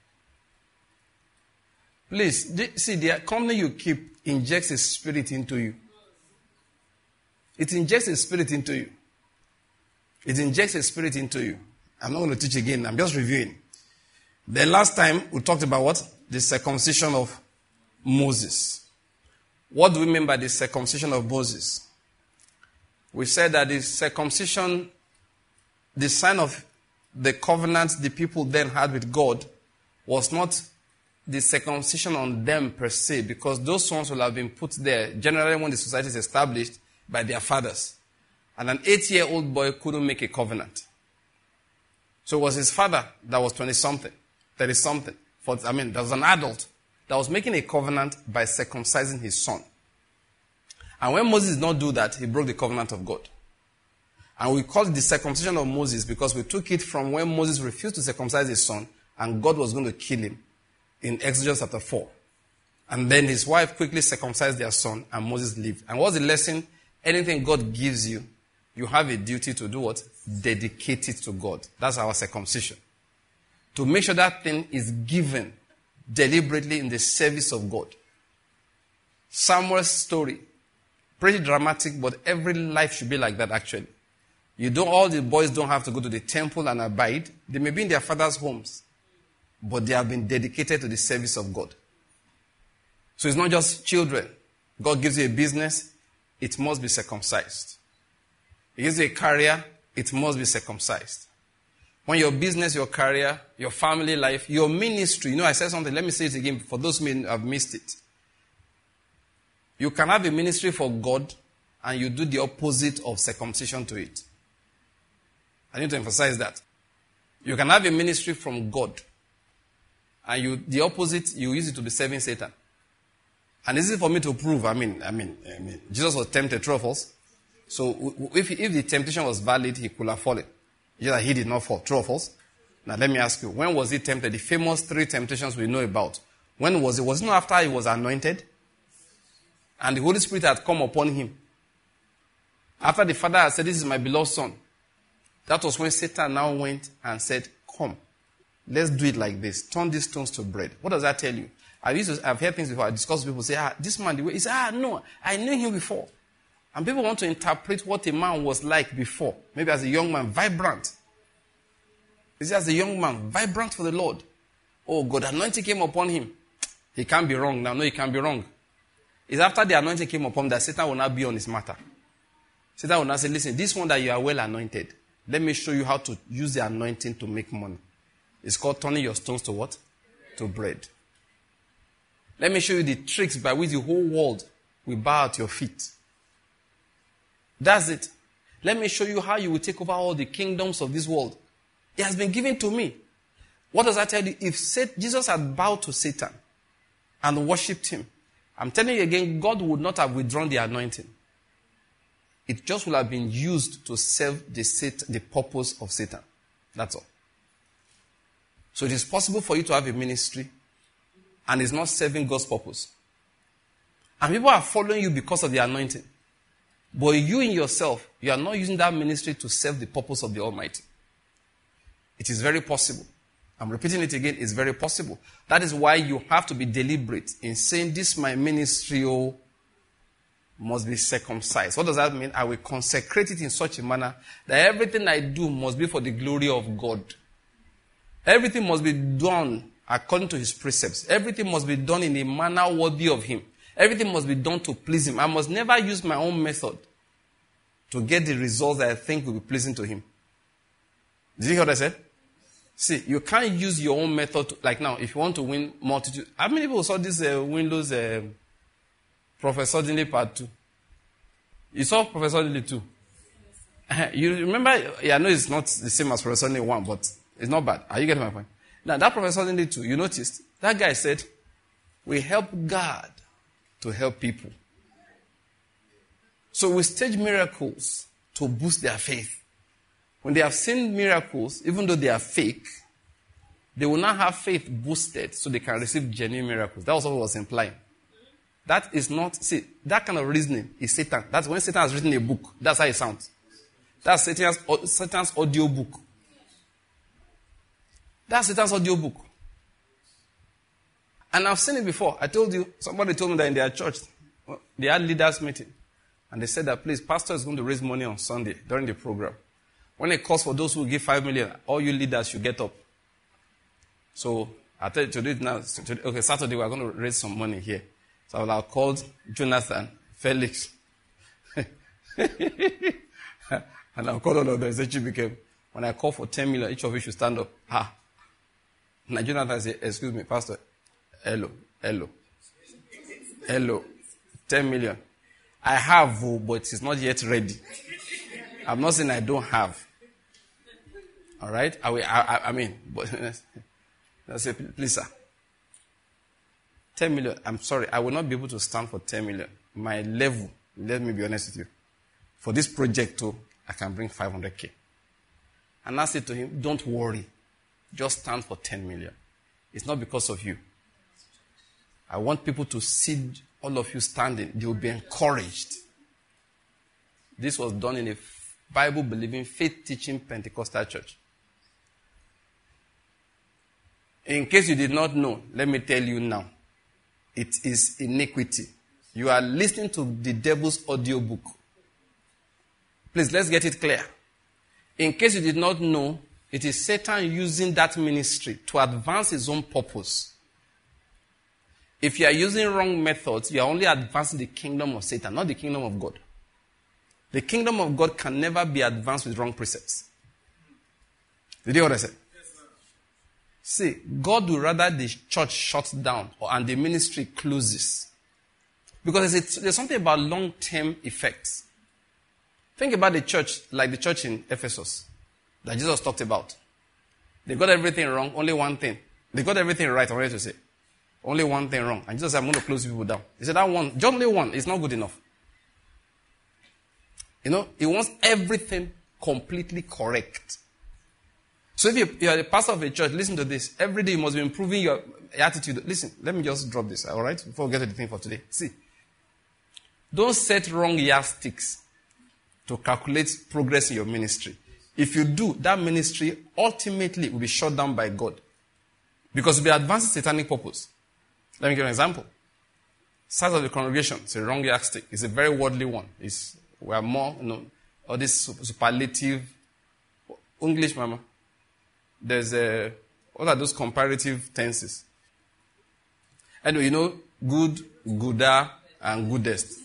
Please, see, the company you keep injects a spirit into you. It injects a spirit into you. It injects a spirit into you. I'm not going to teach again. I'm just reviewing. The last time we talked about what? The circumcision of Moses. What do we mean by the circumcision of Moses? We said that the circumcision, the sign of the covenant the people then had with God, was not the circumcision on them per se, because those ones will have been put there generally when the society is established by their fathers. And an 8-year-old boy couldn't make a covenant. So it was his father that was 20-something, 30-something. There was an adult that was making a covenant by circumcising his son. And when Moses did not do that, he broke the covenant of God. And we call it the circumcision of Moses because we took it from when Moses refused to circumcise his son and God was going to kill him in Exodus chapter 4. And then his wife quickly circumcised their son and Moses lived. And what's the lesson? Anything God gives you, you have a duty to do what? Dedicate it to God. That's our circumcision. To make sure that thing is given deliberately in the service of God. Samuel's story, pretty dramatic, but every life should be like that actually. All the boys don't have to go to the temple and abide. They may be in their father's homes, but they have been dedicated to the service of God. So it's not just children. God gives you a business, it must be circumcised. He gives you a career, it must be circumcised. When your business, your career, your family life, your ministry, I said something, let me say it again for those who may have missed it. You can have a ministry for God and you do the opposite of circumcision to it. I need to emphasize that. You can have a ministry from God and the opposite, you use it to be serving Satan. And this is for me to prove. Jesus was tempted, true or false? So if the temptation was valid, he could have fallen. Just that he did not fall, true or false? Now let me ask you, when was he tempted? The famous 3 temptations we know about. When was it? Was it not after he was anointed? And the Holy Spirit had come upon him. After the Father had said, this is my beloved Son. That was when Satan now went and said, come, let's do it like this. Turn these stones to bread. What does that tell you? I've heard things before. I discuss with people say, this man, the way, he said, no, I knew him before. And people want to interpret what a man was like before. Maybe as a young man, vibrant. He said, as a young man, vibrant for the Lord. Oh, God, anointing came upon him. He can't be wrong now. No, he can't be wrong. It's after the anointing came upon him that Satan will not be on his matter. Satan will not say, listen, this one that you are well anointed, let me show you how to use the anointing to make money. It's called turning your stones to what? To bread. Let me show you the tricks by which the whole world will bow at your feet. That's it. Let me show you how you will take over all the kingdoms of this world. It has been given to me. What does that tell you? If Jesus had bowed to Satan and worshipped him, I'm telling you again, God would not have withdrawn the anointing. It just would have been used to serve the purpose of Satan. That's all. So it is possible for you to have a ministry and it's not serving God's purpose. And people are following you because of the anointing. But you in yourself, you are not using that ministry to serve the purpose of the Almighty. It is very possible. I'm repeating it again, it's very possible. That is why you have to be deliberate in saying, this my ministry must be circumcised. What does that mean? I will consecrate it in such a manner that everything I do must be for the glory of God. Everything must be done according to his precepts. Everything must be done in a manner worthy of him. Everything must be done to please him. I must never use my own method to get the results that I think will be pleasing to him. Did you hear what I said? See, you can't use your own method like now, if you want to win multitude. How many people saw this Windows Prophet Suddenly Part 2? You saw Prophet Suddenly 2? You remember, I know it's not the same as Prophet Suddenly 1, but it's not bad. Are you getting my point? Now, that Prophet Suddenly 2, you noticed, that guy said, we help God to help people. So we stage miracles to boost their faith. When they have seen miracles, even though they are fake, they will not have faith boosted so they can receive genuine miracles. That was what he was implying. That is not, that kind of reasoning is Satan. That's when Satan has written a book. That's how it sounds. That's Satan's audio book. That's Satan's audio book. And I've seen it before. I told you, somebody told me that in their church, they had leaders meeting. And they said that, please, pastor is going to raise money on Sunday during the program. When it calls for those who give 5 million, all you leaders should get up. So, I tell you to do it now. Okay, Saturday we're going to raise some money here. So I called Jonathan, Felix. And I called all of them. So became, when I call for 10 million, each of you should stand up. Now Jonathan said, excuse me, pastor. Hello. 10 million. I have, but it's not yet ready. I'm not saying I don't have. All right? I mean, but I say, please, sir. 10 million. I'm sorry. I will not be able to stand for 10 million. My level, let me be honest with you. For this project too, I can bring 500K. And I said to him, don't worry. Just stand for 10 million. It's not because of you. I want people to see all of you standing. They will be encouraged. This was done in a Bible-believing, faith-teaching Pentecostal church. In case you did not know, let me tell you now. It is iniquity. You are listening to the devil's audiobook. Please, let's get it clear. In case you did not know, it is Satan using that ministry to advance his own purpose. If you are using wrong methods, you are only advancing the kingdom of Satan, not the kingdom of God. The kingdom of God can never be advanced with wrong precepts. Did you hear what I said? See, God would rather the church shuts down and the ministry closes. Because there's something about long-term effects. Think about the church, like the church in Ephesus, that Jesus talked about. They got everything wrong, only one thing. They got everything right, I'm ready to say. Only one thing wrong. And Jesus said, I'm going to close people down. He said, that one, just only one, is not good enough. You know, he wants everything completely correct. So if you are a pastor of a church, listen to this. Every day you must be improving your attitude. Listen, let me just drop this, all right? Before we get to the thing for today. See, don't set wrong yardsticks to calculate progress in your ministry. If you do, that ministry ultimately will be shut down by God. Because it will be advancing satanic purpose. Let me give you an example. Size of the congregation is a wrong yardstick. It's a very worldly one. We are more, all this superlative. English, mama. There's what are those comparative tenses? Anyway, good, gooder, and goodest.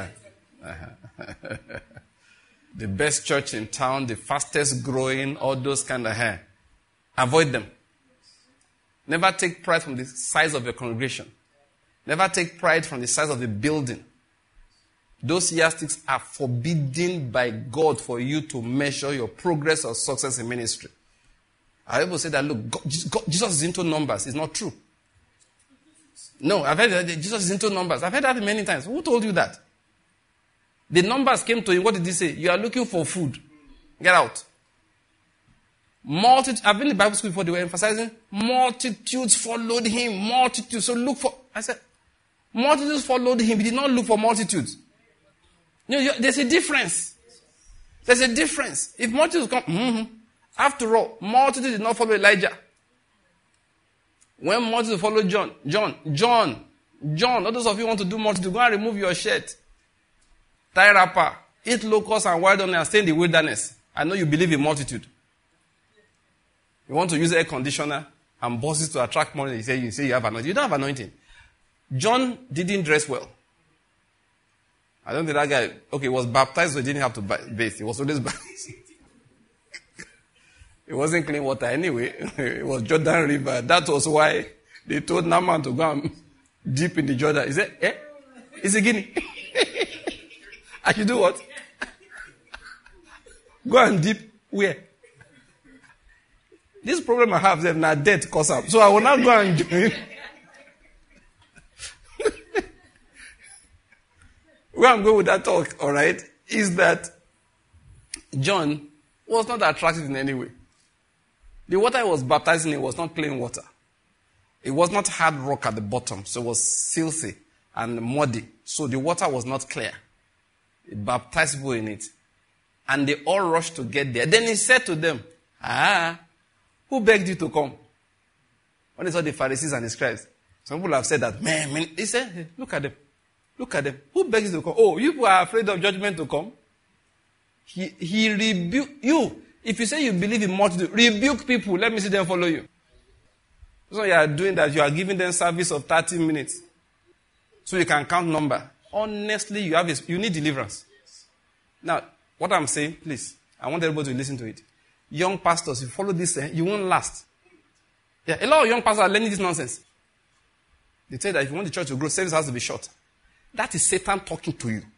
The best church in town, the fastest growing, all those kind of avoid them. Never take pride from the size of your congregation. Never take pride from the size of the building. Those yardsticks are forbidden by God for you to measure your progress or success in ministry. I will say that, look, God, Jesus is into numbers. It's not true. No, I've heard that Jesus is into numbers. I've heard that many times. Who told you that? The numbers came to him. What did he say? You are looking for food. Get out. I've been in Bible school before. They were emphasizing multitudes followed him. Multitudes. So look for. I said, multitudes followed him. He did not look for multitudes. There's a difference. There's a difference. If multitudes come, after all, multitudes did not follow Elijah. When multitudes followed John, all those of you who want to do multitude, go and remove your shirt. Tie wrapper, eat locusts and wild honey and stay in the wilderness. I know you believe in multitude. You want to use air conditioner and buses to attract money. You say you have anointing. You don't have anointing. John didn't dress well. I don't think that guy, he was baptized, so he didn't have to bathe. He was always baptized. It wasn't clean water anyway. It was Jordan River. That was why they told Naaman to go and dip in the Jordan. He said, It's a guinea. I should do what? Go and dip where? This problem I have is not death cause up. So I will not go and join. Where I'm going with that talk, alright, is that John was not attractive in any way. The water he was baptizing in was not plain water. It was not hard rock at the bottom, so it was filthy and muddy. So the water was not clear. He baptized people in it. And they all rushed to get there. Then he said to them, who begged you to come? When he saw the Pharisees and the scribes, some people have said that, man, he said, hey, look at them. Look at them. Who begs you to come? Oh, you people are afraid of judgment to come? He rebuked you. If you say you believe in multitude, rebuke people. Let me see them follow you. So you are doing that. You are giving them service of 30 minutes. So you can count number. Honestly, you need deliverance. Now, what I'm saying, please, I want everybody to listen to it. Young pastors, if you follow this, you won't last. Yeah, a lot of young pastors are learning this nonsense. They tell you that if you want the church to grow, service has to be short. That is Satan talking to you.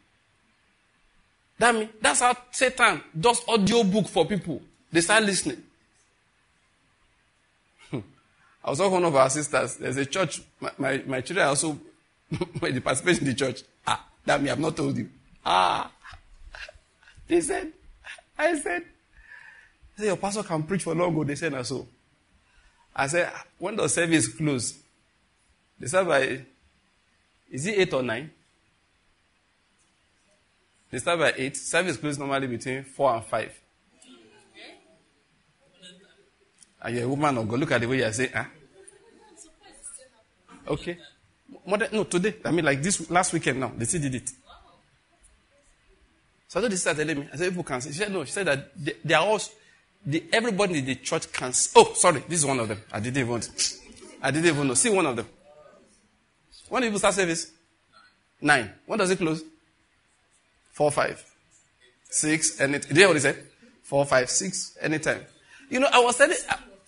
That's how Satan does audio book for people. They start listening. I was talking to one of our sisters. There's a church. My children also the participation in the church. That me, I've not told you. They said, I said, your pastor can preach for long. They said, so. I said, when the service close? They said by, is it 8 or 9? They start by 8. Service closes normally between 4 and 5. And you're a woman of God. Look at the way you're saying, Okay. No, today. I mean, like this last weekend now. They still did it. So I told the sister telling me, I said, people can see. She said, no. She said that they are all, everybody in the church can see. Oh, sorry. This is one of them. I didn't even know. See one of them. When do people start service? 9. When does it close? 4, 5, 6, anytime. Did you hear what he said? 4, 5, 6, anytime. You know, I was telling,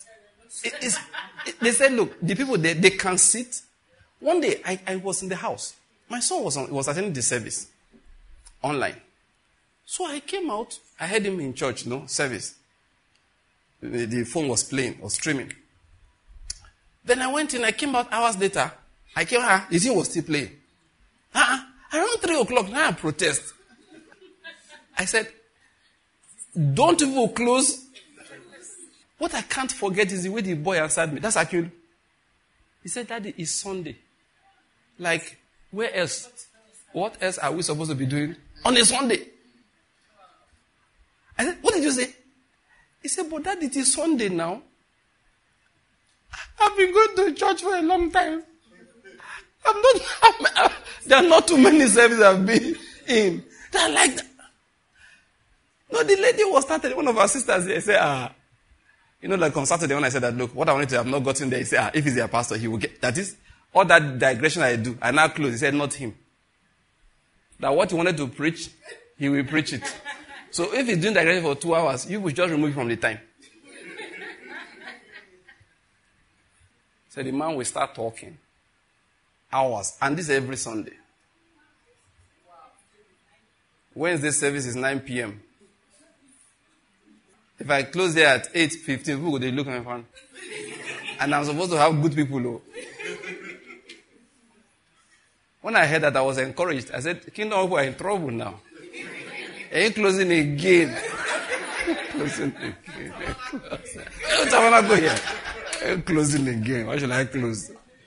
they said, look, the people, they can sit. One day, I was in the house. My son was attending the service online. So I came out. I heard him in church, service. The phone was playing or streaming. Then I went in. I came out hours later. I came out. The thing was still playing. Around 3 o'clock, now I protest. I said, don't people close? What I can't forget is the way the boy answered me. That's accurate. He said, Daddy, it's Sunday. Like, where else? What else are we supposed to be doing on a Sunday? I said, what did you say? He said, but Daddy, it is Sunday now. I've been going to church for a long time. There are not too many services I've been in. They're like that. No, the lady was started, one of our sisters here, said, like on Saturday when I said that, look, what I wanted to have not gotten there, he said, if he's their pastor, he will get, that is, all that digression I do, I now close. He said, not him. That what he wanted to preach, he will preach it. So if he's doing digression for 2 hours, you will just remove it from the time. So the man will start talking. Hours. And this every Sunday. Wednesday service is 9 p.m. If I close there at 8:15, people they look at my phone. And I'm supposed to have good people. When I heard that, I was encouraged. I said, Kingdom of God are in trouble now. Are you closing again? Closing again. I want to go here. Are you closing again? Why should I close?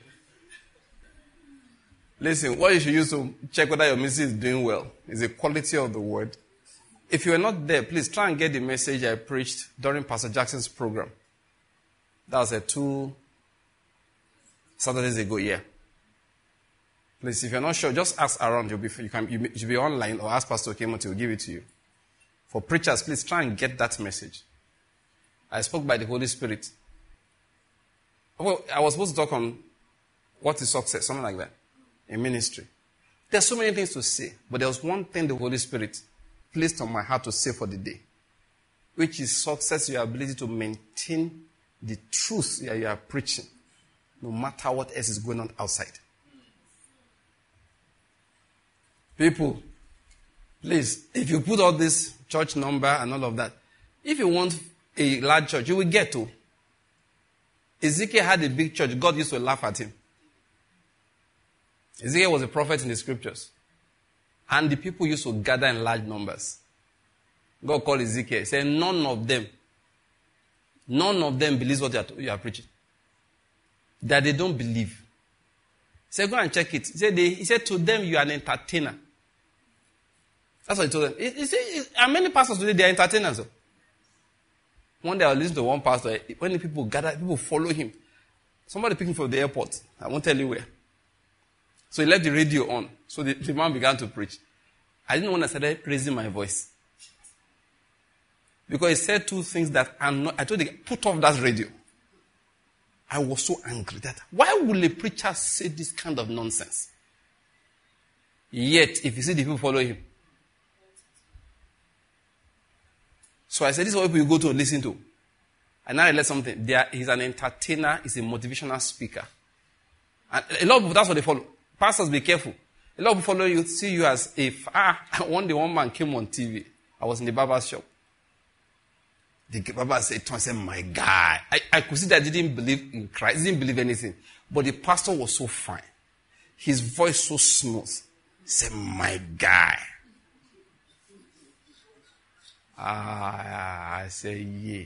Listen, what you should use to check whether your message is doing well is the quality of the word. If you are not there, please try and get the message I preached during Pastor Jackson's program. That was 2 Saturdays ago, yeah. Please, if you're not sure, just ask around. You should be online or ask Pastor Kimoti, he will give it to you. For preachers, please try and get that message. I spoke by the Holy Spirit. Well, I was supposed to talk on what is success, something like that, in ministry. There's so many things to say, but there was one thing the Holy Spirit placed on my heart to say for the day, which is success, your ability to maintain the truth that you are preaching, no matter what else is going on outside. People, please, if you put all this church number and all of that, if you want a large church, you will get to. Ezekiel had a big church. God used to laugh at him. Ezekiel was a prophet in the scriptures. And the people used to gather in large numbers. God called Ezekiel. He said, none of them believes what you are preaching. That they don't believe. He said, go and check it. He said to them, you are an entertainer. That's what he told them. He said, and many pastors today, they are entertainers. One day I was listening to one pastor. When the people gather, people follow him. Somebody picked him from the airport. I won't tell you where. So he left the radio on. So the man began to preach. I didn't want to start raising my voice. Because he said 2 things that I told him, put off that radio. I was so angry that, why would a preacher say this kind of nonsense? Yet, if you see the people follow him. So I said, this is what people go to listen to. And now I learned something. He's an entertainer, he's a motivational speaker. And a lot of people, that's what they follow. Pastors, be careful. A lot of people follow you, see you as one day one man came on TV. I was in the barber's shop. The Baba said, my guy. I could see that he didn't believe in Christ, he didn't believe anything. But the pastor was so fine. His voice so smooth. He said, my guy. I say, yeah.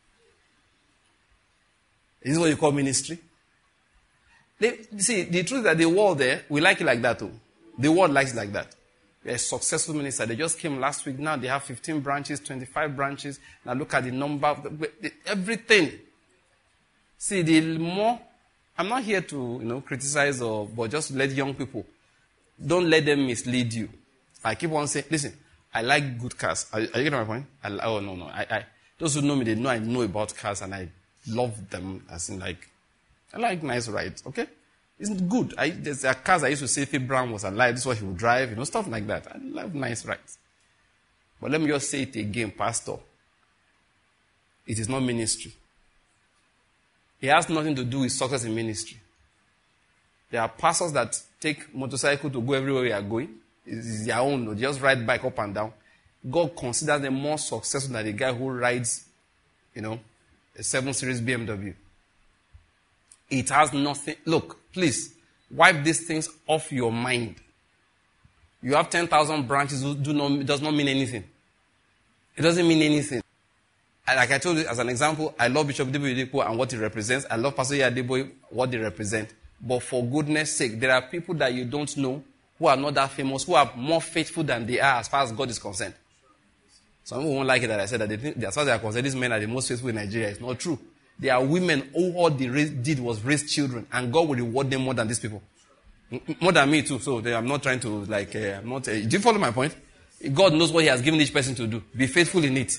Is this what you call ministry? See, the truth is that the world there, we like it like that too. The world likes it like that. They're a successful minister. They just came last week. Now they have 15 branches, 25 branches. Now look at the number of everything. See, the more, I'm not here to, criticize but just let young people, don't let them mislead you. I keep on saying, listen, I like good cars. Are you getting my point? No. Those who know me, they know I know about cars and I love them as in I like nice rides, okay? Isn't it good? There's cars I used to say if Abraham was alive, this is what he would drive, stuff like that. I love nice rides. But let me just say it again, Pastor. It is not ministry. It has nothing to do with success in ministry. There are pastors that take motorcycle to go everywhere we are going. It's their own. They just ride bike up and down. God considers them more successful than the guy who rides, a 7 Series BMW. It has nothing. Look, please, wipe these things off your mind. You have 10,000 branches does not mean anything. It doesn't mean anything. Like I told you, as an example, I love Bishop Debo Oyedepo and what he represents. I love Pastor Adeboye, what they represent. But for goodness sake, there are people that you don't know who are not that famous, who are more faithful than they are as far as God is concerned. Some people won't like it that I said that they think, as far as they are concerned, these men are the most faithful in Nigeria. It's not true. There are women who all they did was raise children, and God will reward them more than these people. More than me too. So I'm not trying to do you follow my point? God knows what he has given each person to do. Be faithful in it.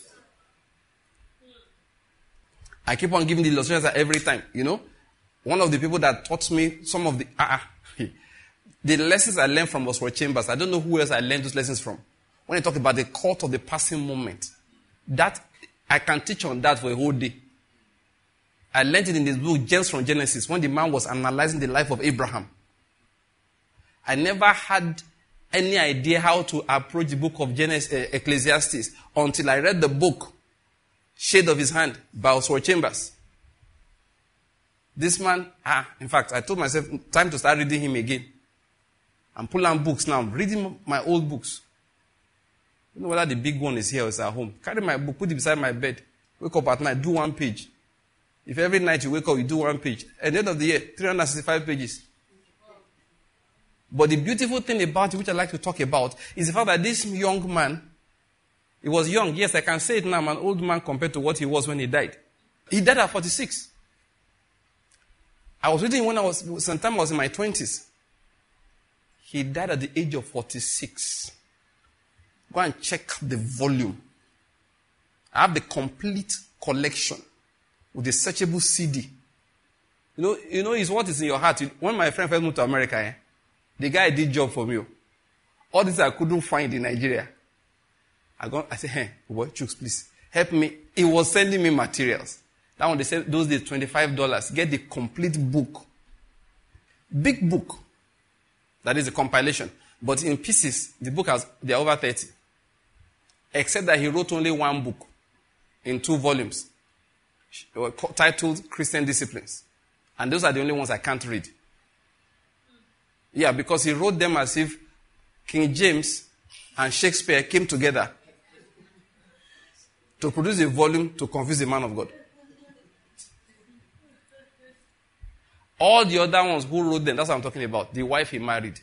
I keep on giving the illustrations every time. One of the people that taught me some of the lessons I learned from Oswald Chambers, I don't know who else I learned those lessons from. When they talk about the cult of the passing moment, that I can teach on that for a whole day. I learned it in this book, Gems from Genesis, when the man was analyzing the life of Abraham. I never had any idea how to approach the book of Ecclesiastes until I read the book, Shade of His Hand, by Oswald Chambers. This man, in fact, I told myself, time to start reading him again. I'm pulling out books now. I'm reading my old books. I don't know whether the big one is here or is at home. Carry my book, put it beside my bed. Wake up at night, do 1 page. If every night you wake up, you do 1 page. At the end of the year, 365 pages. But the beautiful thing about it, which I like to talk about, is the fact that this young man, he was young. Yes, I can say it now. I'm an old man compared to what he was when he died. He died at 46. I was reading when sometime I was in my 20s. He died at the age of 46. Go and check the volume. I have the complete collection with the searchable CD. It's what is in your heart. When my friend first moved to America, the guy did job for me. All this I couldn't find in Nigeria. I said, hey, boy, Chooks, please, help me. He was sending me materials. That one, they said, those days, $25. Get the complete book. Big book. That is a compilation. But in pieces, the book they are over 30. Except that he wrote only 1 book in 2 volumes. Titled Christian Disciplines. And those are the only ones I can't read. Yeah, because he wrote them as if King James and Shakespeare came together to produce a volume to confuse the man of God. All the other ones who wrote them, that's what I'm talking about. The wife he married.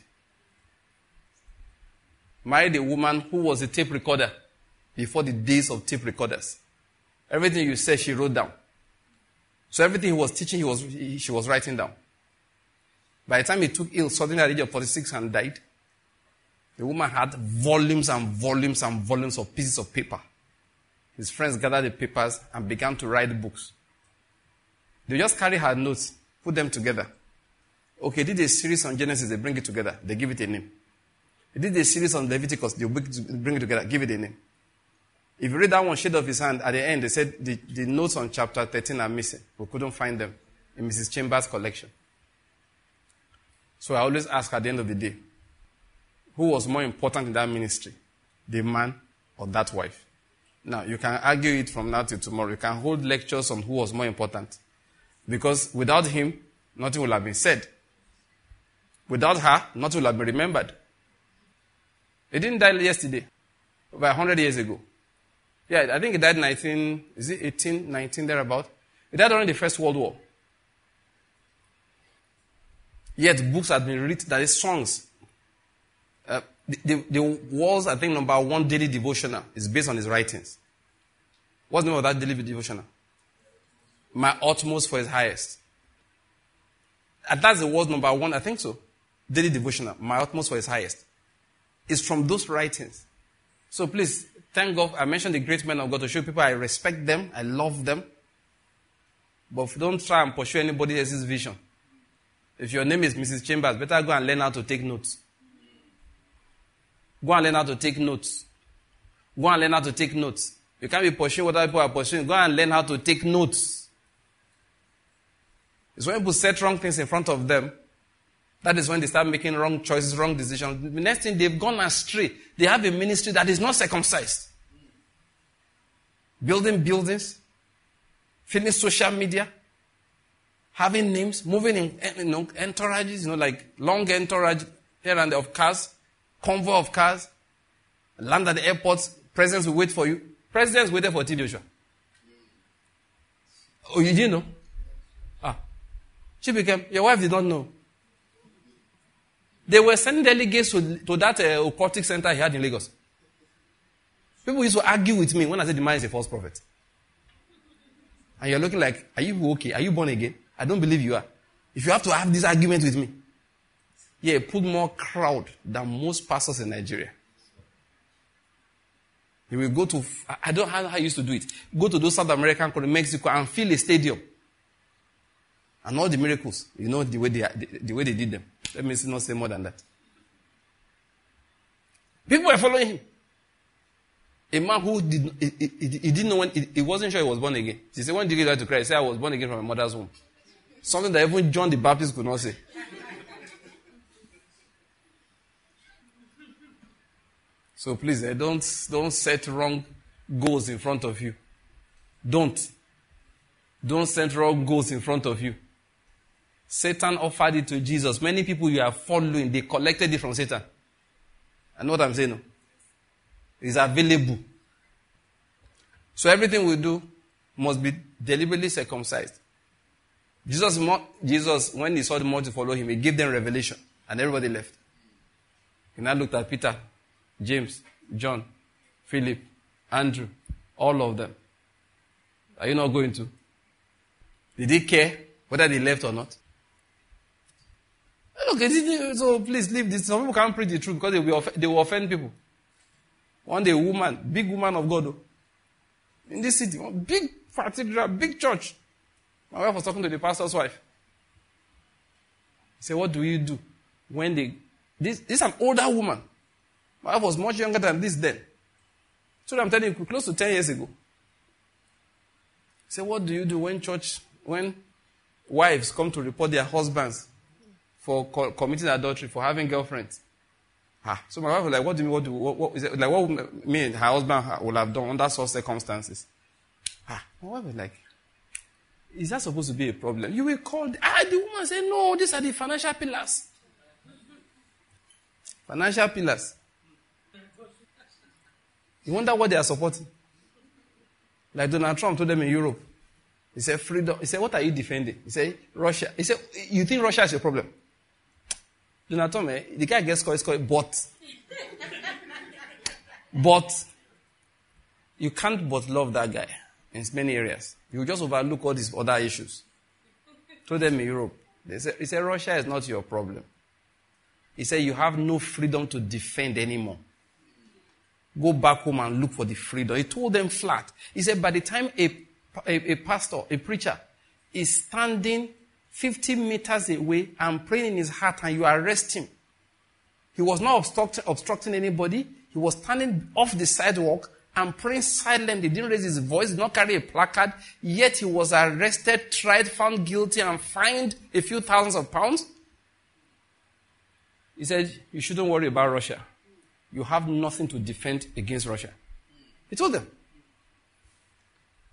Married a woman who was a tape recorder before the days of tape recorders. Everything you said, she wrote down. So everything he was teaching, she was writing down. By the time he took ill, suddenly at the age of 46 and died, the woman had volumes and volumes and volumes of pieces of paper. His friends gathered the papers and began to write books. They just carry her notes, put them together. Okay, did a series on Genesis, they bring it together, they give it a name. They did a series on Leviticus, they bring it together, give it a name. If you read that one, Shade of His Hand, at the end, they said the notes on chapter 13 are missing. We couldn't find them in Mrs. Chambers' collection. So I always ask at the end of the day, who was more important in that ministry? The man or that wife? Now, you can argue it from now till tomorrow. You can hold lectures on who was more important. Because without him, nothing will have been said. Without her, nothing will have been remembered. He didn't die yesterday, about 100 years ago. Yeah, I think he died 19, thereabout. He died during the First World War. Yet books had been written, that is songs. The world's, I think, number one daily devotional is based on his writings. What's the name of that daily devotional? My utmost for his highest. And that's the world's number one, I think so. Daily devotional, my utmost for his highest. It's from those writings. So please, thank God, I mentioned the great men of God to show people I respect them, I love them. But don't try and pursue anybody else's vision. If your name is Mrs. Chambers, better go and learn how to take notes. Go and learn how to take notes. Go and learn how to take notes. You can't be pursuing what other people are pursuing. Go and learn how to take notes. It's when people set wrong things in front of them, that is when they start making wrong choices, wrong decisions. The next thing, they've gone astray. They have a ministry that is not circumcised. Building buildings, filling social media, having names, moving in entourages, like long entourage here and there of cars, convoy of cars, land at the airports, presidents will wait for you. Presidents waited for T. Joshua. Oh, you didn't know? She became, your wife did not know. They were sending delegates to that occultic center he had in Lagos. People used to argue with me when I said the man is a false prophet. And you're looking like, are you okay? Are you born again? I don't believe you are. If you have to have this argument with me. Yeah, it put more crowd than most pastors in Nigeria. He will go to, I don't know how I used to do it. Go to those South American countries, Mexico, and fill a stadium. And all the miracles, the way they did them. Let me not say more than that. People were following him. A man who he didn't know when, he wasn't sure he was born again. He said, when did you get to Christ? He said, I was born again from my mother's womb. Something that even John the Baptist could not say. So please, don't set wrong goals in front of you. Don't set wrong goals in front of you. Satan offered it to Jesus. Many people you are following, they collected it from Satan. I know what I'm saying. No? It's available. So everything we do must be deliberately circumcised. Jesus, when he saw the multitude follow him, he gave them revelation. And everybody left. He now looked at Peter, James, John, Philip, Andrew, all of them. Are you not going to? Did he care whether they left or not? Okay, so please leave this. Some people can't preach the truth because they will offend people. One day, big woman of God, in this city, big cathedral, big church. My wife was talking to the pastor's wife. He said, what do you do when this is an older woman. My wife was much younger than this then. So I'm telling you, close to 10 years ago. He said, what do you do when wives come to report their husbands for committing adultery, for having girlfriends? So my wife was like, what do you mean, what is it? Like, what would me and her husband would have done under such circumstances? My wife was like, is that supposed to be a problem? You will call, the woman said, no, these are the financial pillars. Financial pillars. You wonder what they are supporting? Like Donald Trump told them in Europe. He said, freedom. He said, what are you defending? He said, Russia. He said, you think Russia is your problem? Donald Trump, the guy gets called, but you can't but love that guy in many areas. You just overlook all these other issues. Told them in Europe. He said, Russia is not your problem. He said, you have no freedom to defend anymore. Go back home and look for the freedom. He told them flat. He said, by the time a pastor, a preacher, is standing 50 meters away and praying in his heart and you arrest him, he was not obstructing anybody. He was standing off the sidewalk and praying silently. He didn't raise his voice, did not carry a placard, yet he was arrested, tried, found guilty, and fined a few thousands of pounds. He said, you shouldn't worry about Russia. You have nothing to defend against Russia. He told them.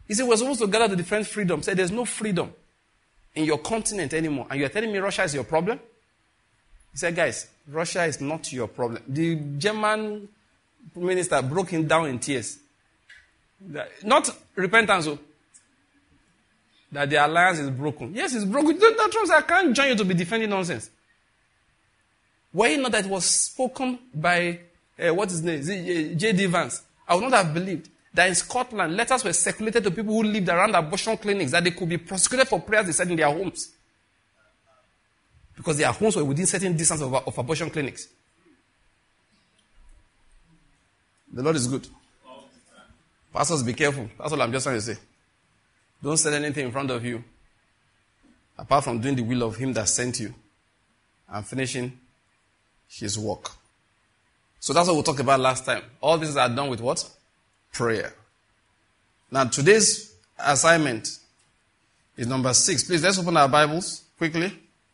He said, we're supposed to gather to defend freedom. He said, there's no freedom in your continent anymore. And you're telling me Russia is your problem? He said, guys, Russia is not your problem. The German minister broke him down in tears. Not repentance, that the alliance is broken. Yes, it's broken. Donald Trump said, I can't join you to be defending nonsense. Were it not that it was spoken by, what is his name, J.D. Vance, I would not have believed that in Scotland, letters were circulated to people who lived around abortion clinics that they could be prosecuted for prayers they said in their homes. Because their homes were within certain distance of abortion clinics. The Lord is good. Pastors, be careful. That's all I'm just trying to say. Don't say anything in front of you, apart from doing the will of Him that sent you and finishing His work. So that's what we talked about last time. All these are done with what? Prayer. Now today's assignment is number 6. Please, let's open our Bibles quickly.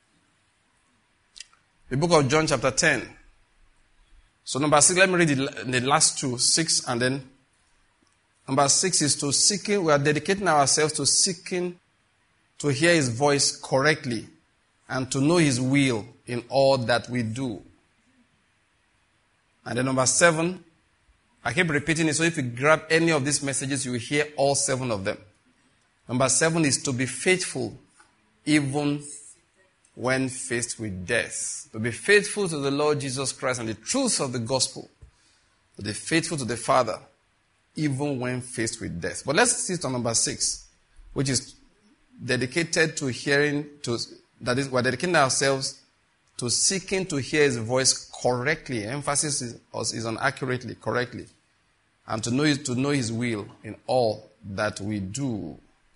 The book of John chapter 10. So number 6, let me read the last two, 6 and then number 6 is to seeking. We are dedicating ourselves to seeking to hear His voice correctly and to know His will in all that we do. And then number 7, I keep repeating it, so if you grab any of these messages, you will hear all 7 of them. Number 7 is to be faithful even when faced with death. To be faithful to the Lord Jesus Christ and the truths of the gospel. To be faithful to the Father even when faced with death. But let's sit on number 6, which is dedicated to hearing, that is, we're dedicating ourselves to seeking to hear His voice correctly. Emphasis is on accurately, correctly. And to know His will in all that we do.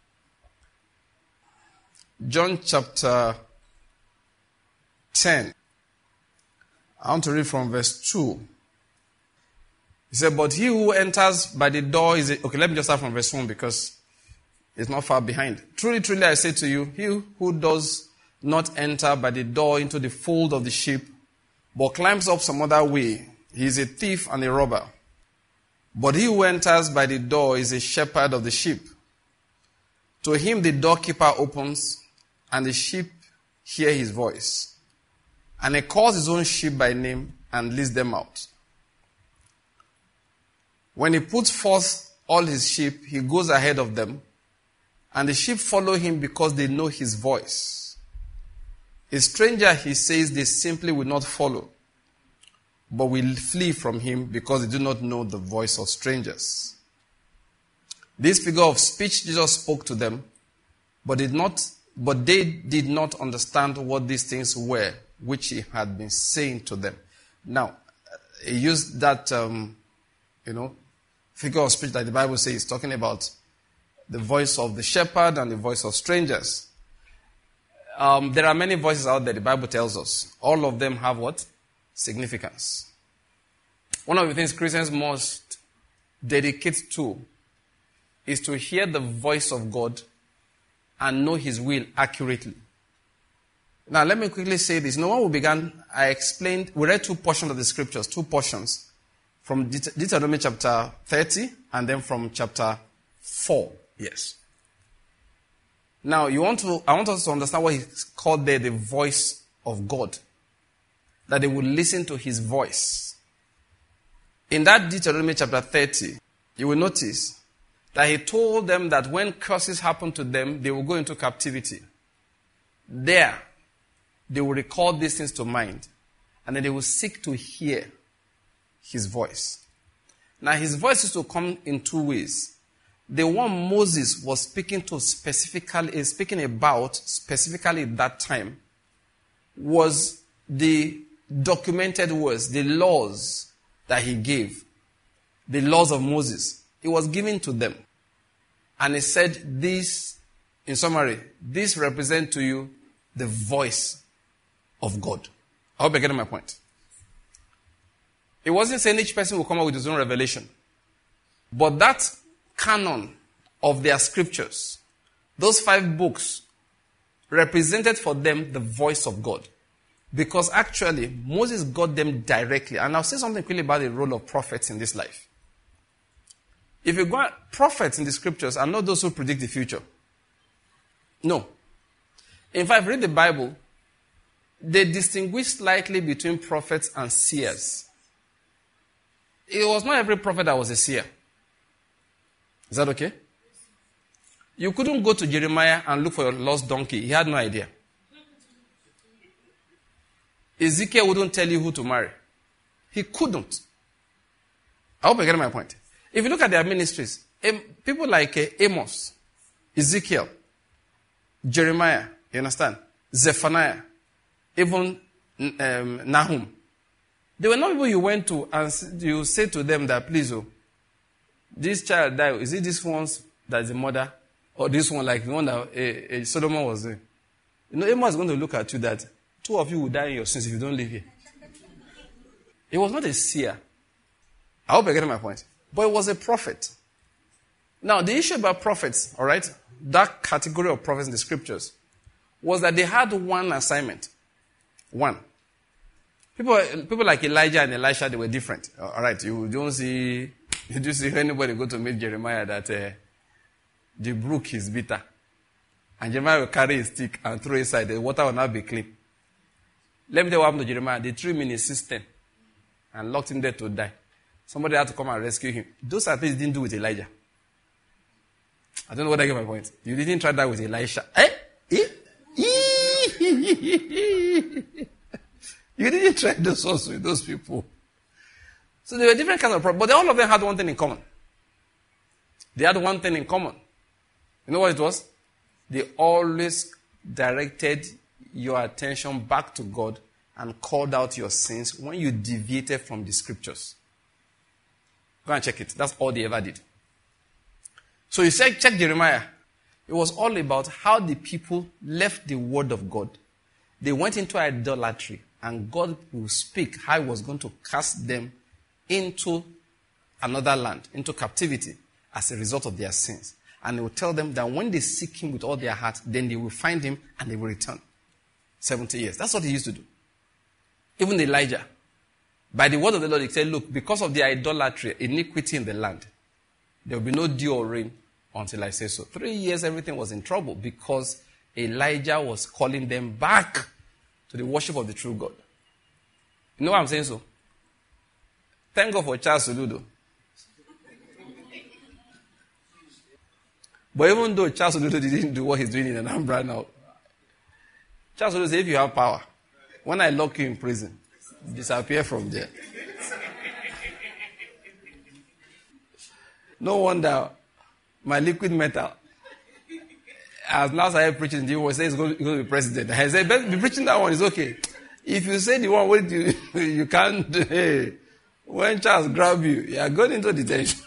John chapter 10. I want to read from verse 2. He said, but he who enters by the door is... Okay, let me just start from verse 1 because it's not far behind. Truly, truly, I say to you, he who does not enter by the door into the fold of the sheep, but climbs up some other way, he is a thief and a robber. But he who enters by the door is a shepherd of the sheep. To him the doorkeeper opens, and the sheep hear his voice. And he calls his own sheep by name and leads them out. When he puts forth all his sheep, he goes ahead of them, and the sheep follow him because they know his voice. A stranger, he says, they simply will not follow, but will flee from him because they do not know the voice of strangers. This figure of speech Jesus spoke to them, but they did not understand what these things were, which he had been saying to them. Now, he used that, figure of speech that the Bible says, talking about the voice of the shepherd and the voice of strangers. There are many voices out there, the Bible tells us. All of them have what? Significance. One of the things Christians must dedicate to is to hear the voice of God and know His will accurately. Now, let me quickly say this. When we began, we read 2 portions of the scriptures, 2 portions from Deuteronomy chapter 30 and then from chapter 4. Yes. Now, I want us to understand what He's called there the voice of God. That they will listen to His voice. In that Deuteronomy chapter 30, you will notice that He told them that when curses happen to them, they will go into captivity. There, they will recall these things to mind, and then they will seek to hear His voice. Now, His voice is to come in 2 ways. The one Moses was speaking about specifically at that time was the documented words, the laws that he gave, the laws of Moses. It was given to them. And he said this, in summary, this represents to you the voice of God. I hope you're getting my point. It wasn't saying each person will come up with his own revelation. But that canon of their scriptures, those 5 books, represented for them the voice of God. Because actually, Moses got them directly. And I'll say something quickly about the role of prophets in this life. If you go, prophets in the scriptures are not those who predict the future. No. In fact, read the Bible, they distinguish slightly between prophets and seers. It was not every prophet that was a seer. Is that okay? You couldn't go to Jeremiah and look for your lost donkey. He had no idea. Ezekiel wouldn't tell you who to marry. He couldn't. I hope you get my point. If you look at their ministries, people like Amos, Ezekiel, Jeremiah, you understand? Zephaniah, even Nahum. They were not people you went to and you say to them that, please, this child died. Is it this one that's the mother? Or this one like the one that Solomon was doing? You know, Amos is going to look at you that 2 of you will die in your sins if you don't live here. It was not a seer. I hope you're getting my point. But it was a prophet. Now, the issue about prophets, all right, that category of prophets in the scriptures, was that they had one assignment. One. People like Elijah and Elisha, they were different. All right, you don't see anybody go to meet Jeremiah that the brook is bitter. And Jeremiah will carry his stick and throw it aside. The water will not be clean. Let me tell you what happened to Jeremiah. They threw him in a cistern and locked him there to die. Somebody had to come and rescue him. Those are things he didn't do with Elijah. I don't know whether I get my point. You didn't try that with Elisha. You didn't try those ones with those people. So there were different kinds of problems. But all of them had one thing in common. They had one thing in common. You know what it was? They always directed your attention back to God and called out your sins when you deviated from the scriptures. Go and check it. That's all they ever did. So you check Jeremiah. It was all about how the people left the word of God. They went into idolatry, and God will speak how he was going to cast them into another land, into captivity, as a result of their sins. And he will tell them that when they seek him with all their heart, then they will find him and they will return. 70 years. That's what he used to do. Even Elijah. By the word of the Lord, he said, look, because of the idolatry, iniquity in the land, there will be no dew or rain until I say so. 3 years, everything was in trouble because Elijah was calling them back to the worship of the true God. You know what I'm saying so? Thank God for Charles Oludo. But even though Charles Oludo didn't do what he's doing in Anambra now, Charles Oludo said, if you have power, when I lock you in prison, disappear from there. No wonder my liquid metal, as now I have preaching, he was saying he's going to be president. I said, be preaching that one is okay. If you say the one where you can't, hey, when Charles grab you, you are going into detention.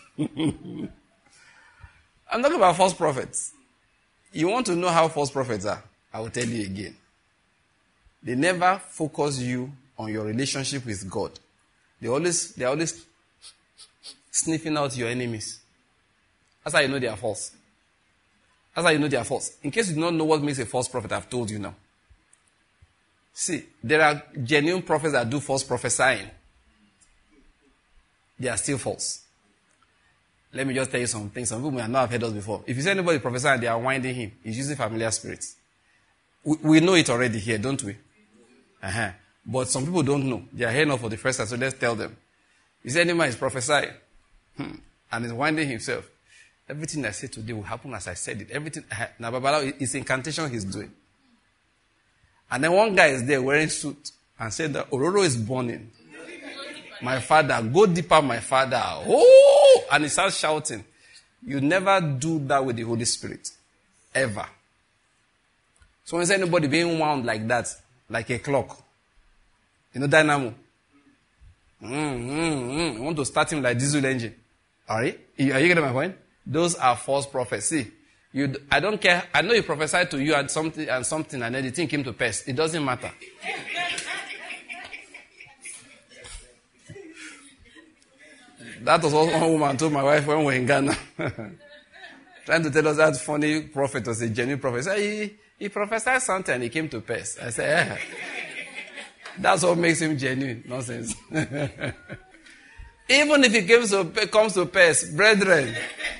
I'm talking about false prophets. You want to know how false prophets are? I will tell you again. They never focus you on your relationship with God. They're always sniffing out your enemies. That's how you know they are false. That's how you know they are false. In case you do not know what makes a false prophet, I've told you now. See, there are genuine prophets that do false prophesying. They are still false. Let me just tell you some things. Some people may not have heard us before. If you see anybody prophesying and they are winding him, he's using familiar spirits. We know it already here, don't we? Uh-huh. But some people don't know. They are hearing us for the first time, so let's tell them. You see any man is prophesying and is winding himself. Everything I said today will happen as I said it. Everything. Now, Babalawo, it's incantation he's doing. And then one guy is there wearing suit and said that Ororo is burning. My father, go deeper, my father. Oh! And he starts shouting. You never do that with the Holy Spirit. Ever. So when you see anybody being wound like that, like a clock, you know, dynamo. You want to start him like diesel engine. Are you getting my point? Those are false prophets. See, I don't care. I know you prophesied to you and something, and then the thing came to pass. It doesn't matter. That was what one woman told my wife when we were in Ghana. Trying to tell us that funny prophet was a genuine prophet. So he prophesied something and it came to pass. I said, that's what makes him genuine. Nonsense. Even if it comes to pairs, brethren,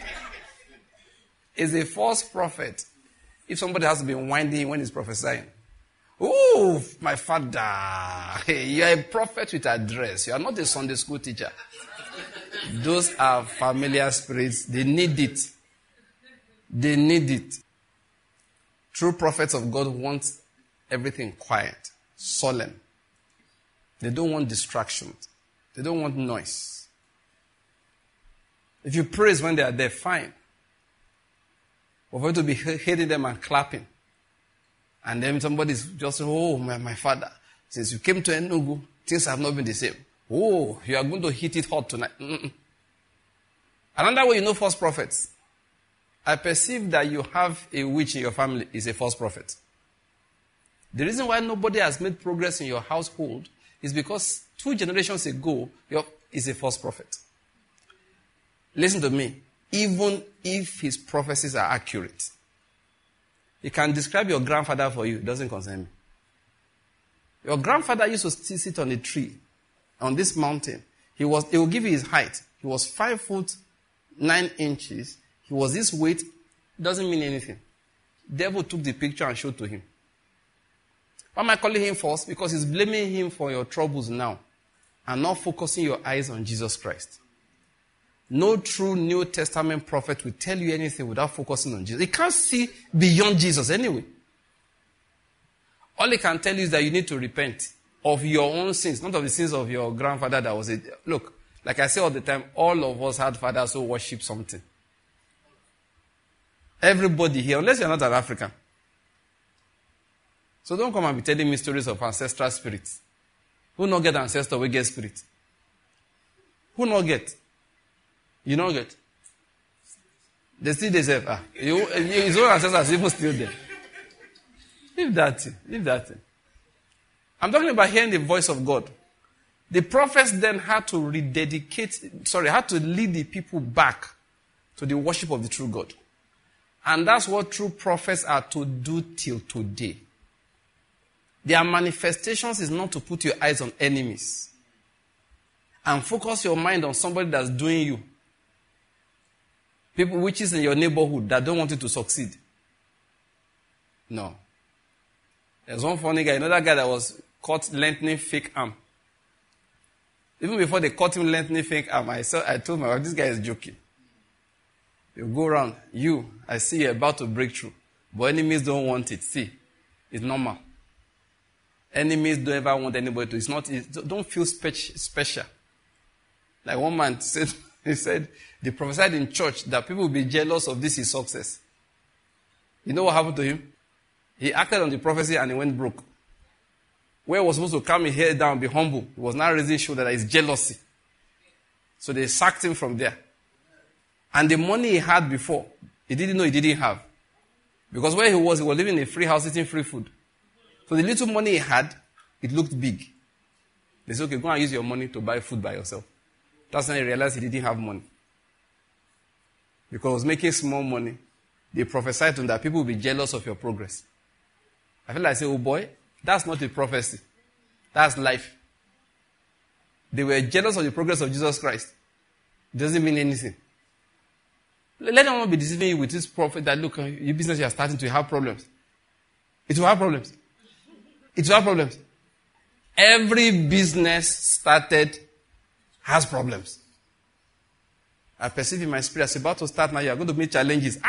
is a false prophet. If somebody has to be winding when he's prophesying. Oh, my father, hey, you are a prophet with address. You are not a Sunday school teacher. Those are familiar spirits. They need it. They need it. True prophets of God want everything quiet, solemn. They don't want distractions. They don't want noise. If you praise when they are there, fine. But for you to be hating them and clapping, and then somebody's just, oh, my father, since you came to Enugu, things have not been the same. Oh, you are going to hit it hot tonight. Mm-mm. Another way you know false prophets. I perceive that you have a witch in your family is a false prophet. The reason why nobody has made progress in your household is because 2 generations ago, is a false prophet. Listen to me. Even if his prophecies are accurate, he can describe your grandfather for you. It doesn't concern me. Your grandfather used to sit on a tree on this mountain. He will give you his height. He was 5'9". He was this weight. Doesn't mean anything. Devil took the picture and showed to him. Why am I calling him false? Because he's blaming him for your troubles now and not focusing your eyes on Jesus Christ. No true New Testament prophet will tell you anything without focusing on Jesus. He can't see beyond Jesus anyway. All he can tell you is that you need to repent of your own sins, not of the sins of your grandfather that was it. Look, like I say all the time, all of us had fathers who worship something. Everybody here, unless you're not an African. So don't come and be telling me stories of ancestral spirits. Who not get ancestor, we get spirit. Who not get? You not get. They still deserve. His own ancestors even still there. Leave that thing. Leave that thing. I'm talking about hearing the voice of God. The prophets then had to lead the people back to the worship of the true God. And that's what true prophets are to do till today. Their manifestations is not to put your eyes on enemies and focus your mind on somebody that's doing you. People which is in your neighborhood that don't want you to succeed. No. There's one funny guy, another guy that was caught lengthening fake arm. Even before they caught him lengthening fake arm, I told my wife, this guy is joking. You go around, I see you're about to break through. But enemies don't want it. See, it's normal. Enemies don't ever want anybody to. Don't feel special. Like one man said, he said, they prophesied in church that people will be jealous of this his success. You know what happened to him? He acted on the prophecy and he went broke. Where he was supposed to calm his head down, be humble, he was now raising his shoulder that is jealousy. So they sacked him from there. And the money he had before, he didn't know he didn't have. Because where he was living in a free house, eating free food. So the little money he had, it looked big. They said, okay, go and use your money to buy food by yourself. That's when he realized he didn't have money. Because he was making small money. They prophesied to him that people will be jealous of your progress. I feel like I say, oh boy, that's not a prophecy. That's life. They were jealous of the progress of Jesus Christ. It doesn't mean anything. Let them not be deceiving you with this prophet that, look, your business you are starting to have problems. It will have problems. It will have problems. Every business started has problems. I perceive in my spirit, as about to start now, you are going to meet challenges.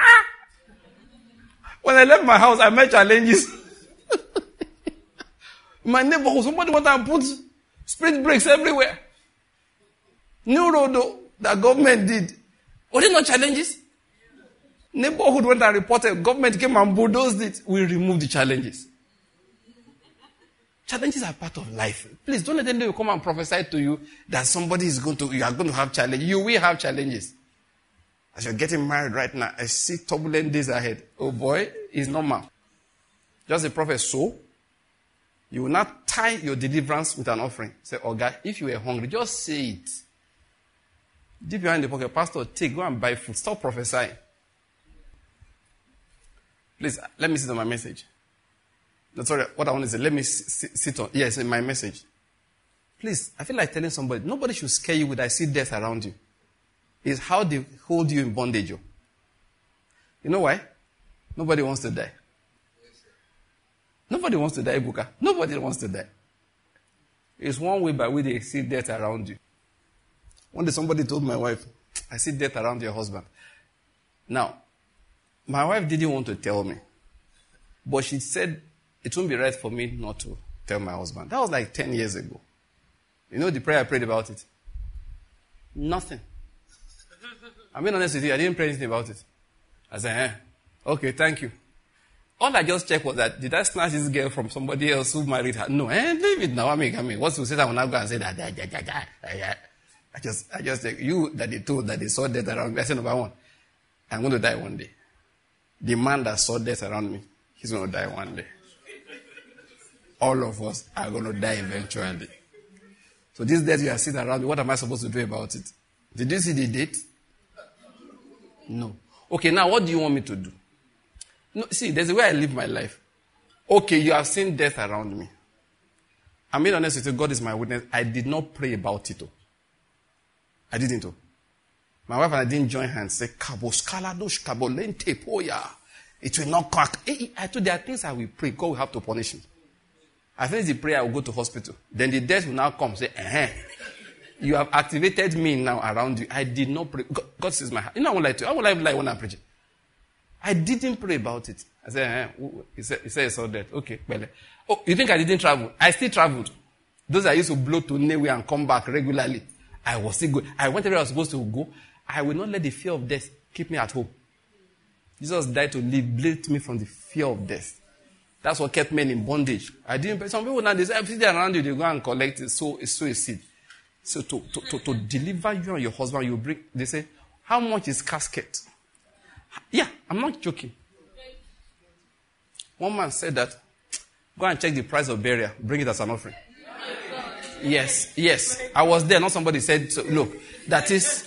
When I left my house, I met challenges. In my neighborhood, somebody went and put speed brakes everywhere. New road that government did. Were there not challenges? Neighborhood went and reported, government came and bulldozed it. We removed the challenges. Challenges are part of life. Please don't let anybody come and prophesy to you that you are going to have challenges. You will have challenges. As you're getting married right now, I see turbulent days ahead. Oh boy, it's normal. Just the prophet so. You will not tie your deliverance with an offering. Say, oh God, if you were hungry, just say it. Deep behind the pocket, pastor, go and buy food. Stop prophesying. Please, let me sit on my message. That's what I want to say. Let me sit on. Yes, in my message. Please, I feel like telling somebody, nobody should scare you with I see death around you. It's how they hold you in bondage. You know why? Nobody wants to die. Nobody wants to die, Buka. Nobody wants to die. It's one way by which they see death around you. One day somebody told my wife, I see death around your husband. Now, my wife didn't want to tell me. But she said, it won't be right for me not to tell my husband. That was like 10 years ago. You know the prayer I prayed about it? Nothing. I'm being honest with you, I didn't pray anything about it. I said, okay, thank you. All I just checked was that, did I snatch this girl from somebody else who married her? No, leave it now. I mean, what's to say that when I go and say that? I just check. You that they told that they saw death around me. I said, number one, I'm going to die one day. The man that saw death around me, he's going to die one day. All of us are going to die eventually. So this death you are sitting around me, what am I supposed to do about it? Did you see the date? No. Okay, now what do you want me to do? No, see, there's a way I live my life. Okay, you have seen death around me. I'm being honest with you, God is my witness. I did not pray about it. I didn't. My wife and I didn't join hands. Say, it will not crack. I told there are things I will pray. God will have to punish me. I finish the prayer, I will go to hospital. Then the death will now come. Say, you have activated me now around you. I did not pray. God sees my heart. You know, I won't lie to you. I won't lie when I'm preaching. I didn't pray about it. I said, he said it's all dead. Okay, well. Oh, you think I didn't travel? I still traveled. Those I used to blow to Newe and come back regularly. I was still good. I went where I was supposed to go. I will not let the fear of death keep me at home. Jesus died to liberate me from the fear of death. That's what kept men in bondage. I didn't. Some people now they say, everything around you, they go and collect it. So a seed. So to deliver you and your husband, you bring. They say, how much is casket? Yeah, I'm not joking. One man said that, go and check the price of burial. Bring it as an offering. Yes. I was there. Not somebody said, so, look, that is,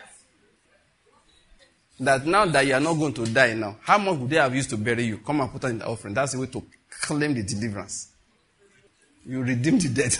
that now that you are not going to die now, how much would they have used to bury you? Come and put it in the offering. That's the way to claim the deliverance. You redeem the dead.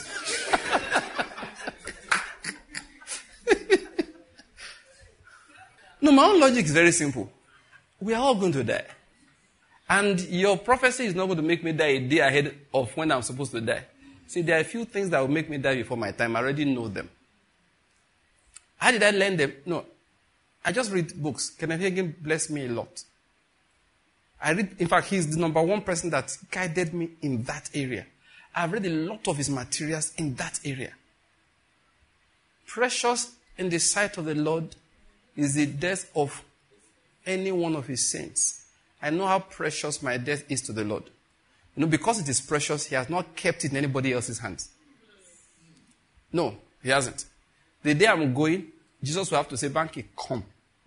No, my own logic is very simple. We are all going to die. And your prophecy is not going to make me die a day ahead of when I'm supposed to die. See, there are a few things that will make me die before my time. I already know them. How did I learn them? No. I just read books. Kenneth Hagin blessed me a lot. In fact, he's the number one person that guided me in that area. I've read a lot of his materials in that area. Precious in the sight of the Lord is the death of any one of his saints. I know how precious my death is to the Lord. You know, because it is precious, he has not kept it in anybody else's hands. No, he hasn't. The day I'm going, Jesus will have to say, Banky, come.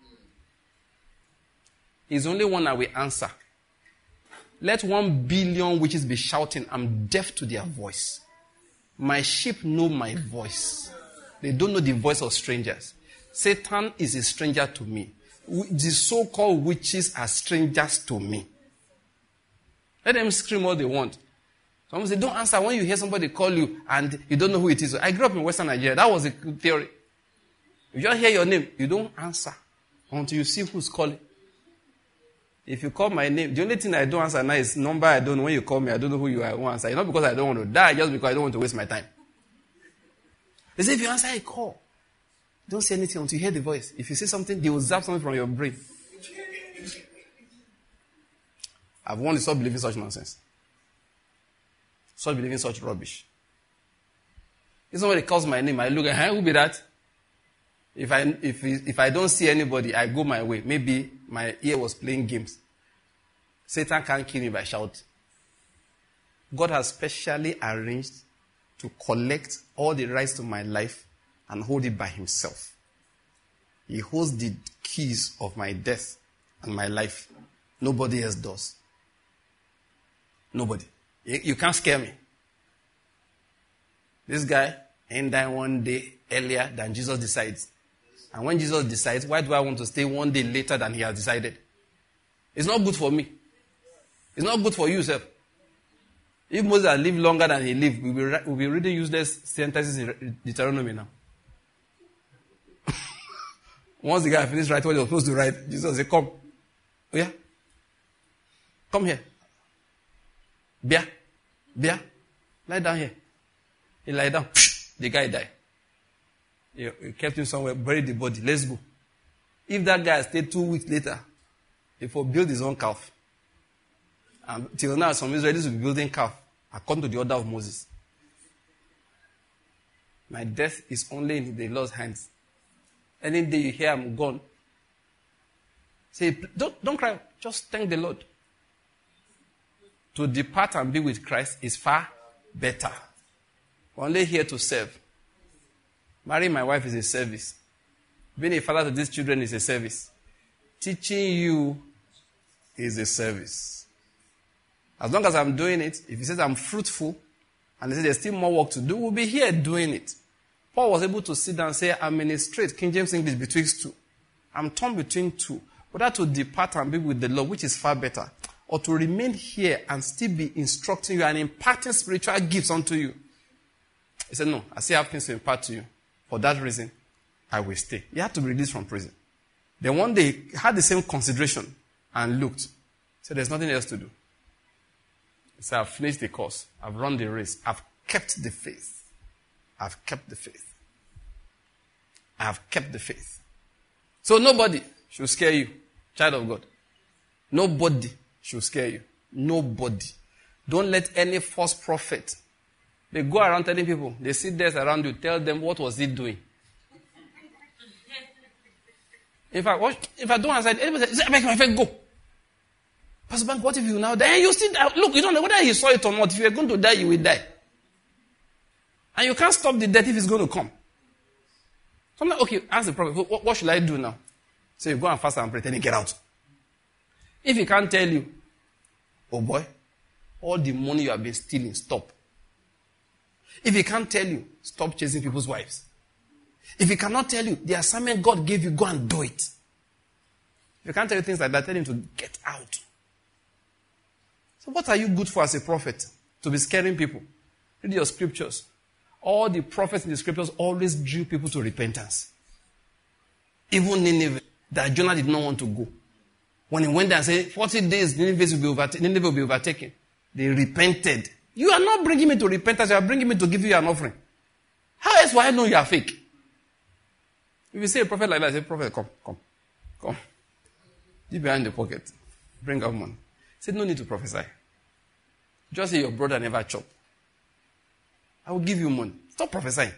He's the only one I will answer. Let 1 billion witches be shouting, I'm deaf to their voice. My sheep know my voice. They don't know the voice of strangers. Satan is a stranger to me. The so-called witches are strangers to me. Let them scream all they want. Someone say, don't answer when you hear somebody call you and you don't know who it is. I grew up in Western Nigeria. That was a theory. If you just hear your name, you don't answer until you see who's calling. If you call my name, the only thing I don't answer now is number I don't know. When you call me, I don't know who you are. I won't answer. It's not because I don't want to die, just because I don't want to waste my time. They say if you answer a call, don't say anything until you hear the voice. If you say something, they will zap something from your brain. I've wanted to stop believing such nonsense. Stop believing such rubbish. If somebody calls my name, I look at, who be that? If I don't see anybody, I go my way. Maybe my ear was playing games. Satan can't kill me by shouting. God has specially arranged to collect all the rights to my life and hold it by himself. He holds the keys of my death and my life. Nobody else does. Nobody. You can't scare me. This guy ain't dying one day earlier than Jesus decides. And when Jesus decides, why do I want to stay one day later than he has decided? It's not good for me. It's not good for you, sir. If Moses had lived longer than he lived, we'll be reading useless sentences in Deuteronomy now. Once the guy finished writing what he was supposed to write, Jesus said, come. Oh, yeah? Come here. Bia. Lie down here. He lied down. The guy died. He kept him somewhere, buried the body. Let's go. If that guy stayed 2 weeks later, he built his own calf. And till now, some Israelis will be building calf according to the order of Moses. My death is only in the Lord's hands. Any day you hear I'm gone, say, don't cry. Just thank the Lord. To depart and be with Christ is far better. We're only here to serve. Marrying my wife is a service. Being a father to these children is a service. Teaching you is a service. As long as I'm doing it, if he says I'm fruitful, and he says there's still more work to do, we'll be here doing it. Paul was able to sit down and say, I'm in a strait, King James English, betwixt two. I'm torn between two. Whether to depart and be with the Lord, which is far better, or to remain here and still be instructing you and imparting spiritual gifts unto you. He said, no, I still have things to impart to you. For that reason, I will stay. He had to be released from prison. Then one day, he had the same consideration and looked. He said, there's nothing else to do. He said, I've finished the course. I've run the race. I've kept the faith. I've kept the faith. I've kept the faith. So nobody should scare you, child of God. Nobody should scare you. Nobody. Don't let any false prophet. They go around telling people, they sit there around you, tell them what was he doing. In fact, if I don't answer, anybody say, make my friend go. Pastor Bank, what if you now die? You still look, you don't know whether he saw it or not. If you are going to die, you will die. And you can't stop the death if it's going to come. So I'm like, okay, ask the prophet, what should I do now? So you go and fast and pray, then you get out. If he can't tell you, oh boy, all the money you have been stealing, stop. If he can't tell you, stop chasing people's wives. If he cannot tell you, the assignment God gave you, go and do it. If he can't tell you things like that, tell him to get out. So what are you good for as a prophet? To be scaring people. Read your scriptures. All the prophets in the scriptures always drew people to repentance. Even Nineveh, that Jonah did not want to go. When he went there and said, 40 days, Nineveh will be overtaken. They repented. You are not bringing me to repentance, you are bringing me to give you an offering. How else will I know you are fake? If you say a prophet like that, say, prophet, come. Deep behind the pocket. Bring out money. Say, no need to prophesy. Just say your brother never chop. I will give you money. Stop prophesying.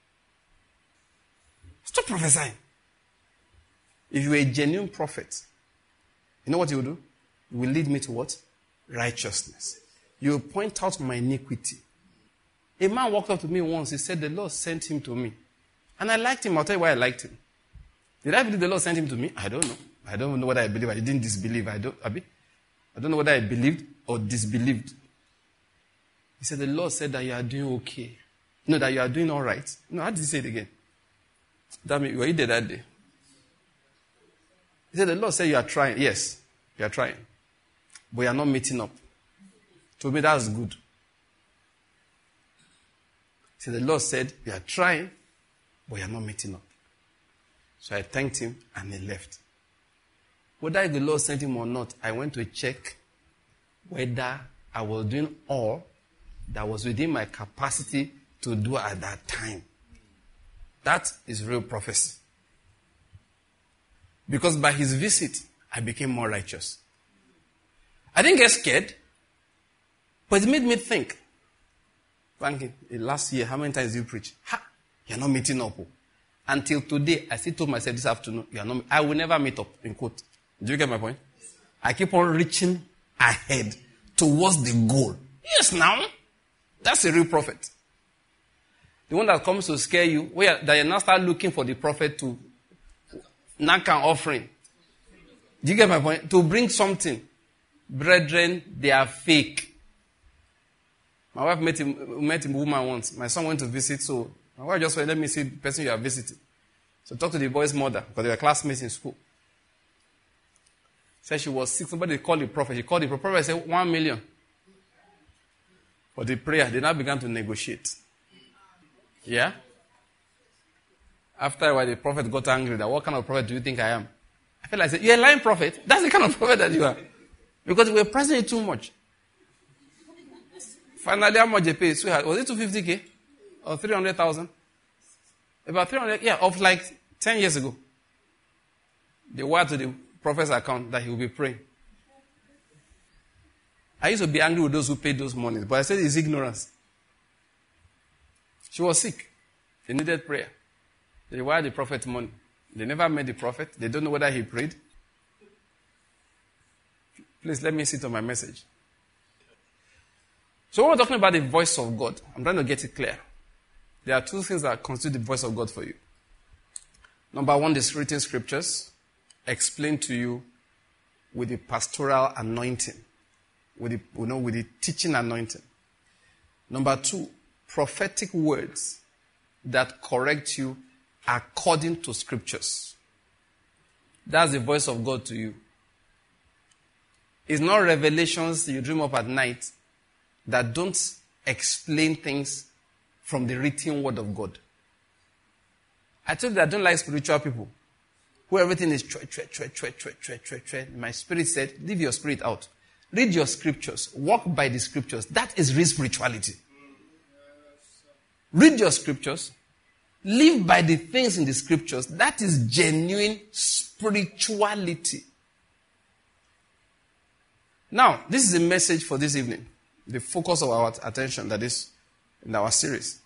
Stop prophesying. If you are a genuine prophet, you know what you will do? You will lead me to what? Righteousness. You will point out my iniquity. A man walked up to me once. He said, the Lord sent him to me. And I liked him. I'll tell you why I liked him. Did I believe the Lord sent him to me? I don't know. I don't know whether I believe. I didn't disbelieve. I don't know whether I believed or disbelieved. He said, the Lord said that you are doing okay. No, that you are doing all right. No, how did he say it again? Damn it, were you there that day? He said, the Lord said you are trying. Yes, you are trying. But you are not meeting up. To me, that's good. He said, the Lord said you are trying, but you are not meeting up. So I thanked him and he left. Whether the Lord sent him or not, I went to check whether I was doing all that was within my capacity to do at that time. That is real prophecy. Because by his visit, I became more righteous. I didn't get scared, but it made me think. Frankie, last year, how many times did you preach? You're not meeting up. Until today, I still told myself this afternoon, I will never meet up, in quote. Do you get my point? I keep on reaching ahead towards the goal. Yes, now. That's a real prophet. The one that comes to scare you, that you now start looking for the prophet to knock an offering. Do you get my point? To bring something. Brethren, they are fake. My wife met a woman once. My son went to visit, so my wife just said, let me see the person you are visiting. So talk to the boy's mother, because they were classmates in school. Said she was sick. Somebody called the prophet. She called the prophet and said, 1 million. for the prayer, they now began to negotiate. Yeah? After a while, the prophet got angry. That, what kind of prophet do you think I am? I felt like, you're a lying prophet. That's the kind of prophet that you are. Because we were pressing it too much. Finally, how much they paid? Was it 250K? Or 300,000? About 300, yeah, of like 10 years ago. They wired to the prophet's account that he will be praying. I used to be angry with those who paid those monies, but I said it's ignorance. She was sick. They needed prayer. They wired the prophet money. They never met the prophet. They don't know whether he prayed. Please let me sit on my message. So when we're talking about the voice of God, I'm trying to get it clear. There are two things that constitute the voice of God for you. Number one, the written scriptures explained to you with the pastoral anointing, with the teaching anointing. Number two, prophetic words that correct you according to scriptures. That's the voice of God to you. It's not revelations you dream up at night that don't explain things from the written word of God. I told you that I don't like spiritual people who everything is tread. My spirit said, leave your spirit out. Read your scriptures. Walk by the scriptures. That is real spirituality. Read your scriptures. Live by the things in the scriptures. That is genuine spirituality. Now, this is a message for this evening. The focus of our attention, that is in our series.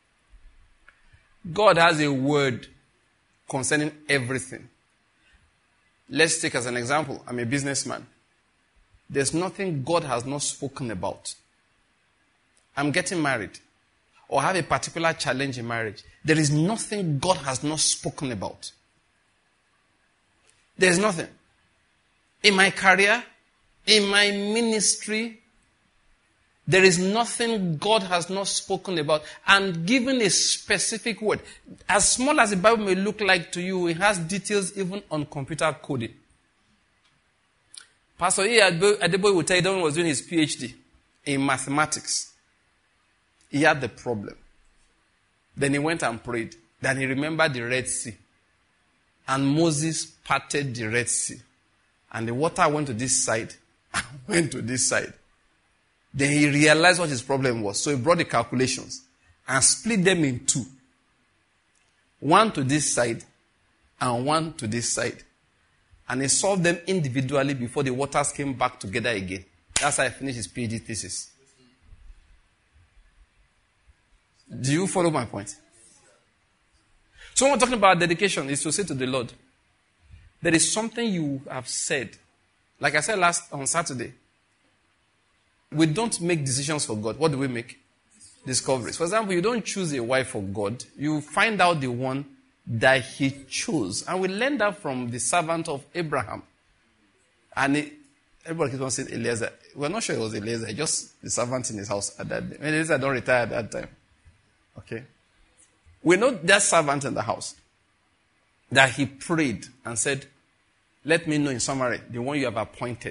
God has a word concerning everything. Let's take as an example, I'm a businessman. There's nothing God has not spoken about. I'm getting married or have a particular challenge in marriage. There is nothing God has not spoken about. There is nothing. In my career, in my ministry, there is nothing God has not spoken about and given a specific word. As small as the Bible may look like to you, it has details even on computer coding. Pastor E. Adeboye will tell you that when he was doing his PhD in mathematics, he had the problem. Then he went and prayed. Then he remembered the Red Sea. And Moses parted the Red Sea. And the water went to this side and went to this side. Then he realized what his problem was. So he brought the calculations and split them in two. One to this side and one to this side. And he solved them individually before the waters came back together again. That's how I finished his PhD thesis. Do you follow my point? So when we're talking about dedication, is to say to the Lord, there is something you have said. Like I said on Saturday, we don't make decisions for God. What do we make? Discoveries. For example, you don't choose a wife for God. You find out the one that he chose. And we learned that from the servant of Abraham. And everybody keeps on saying Eliezer. We're not sure it was Eliezer, just the servant in his house at that time. Eliezer don't retire at that time. Okay? We know that servant in the house, that he prayed and said, let me know in summary, the one you have appointed.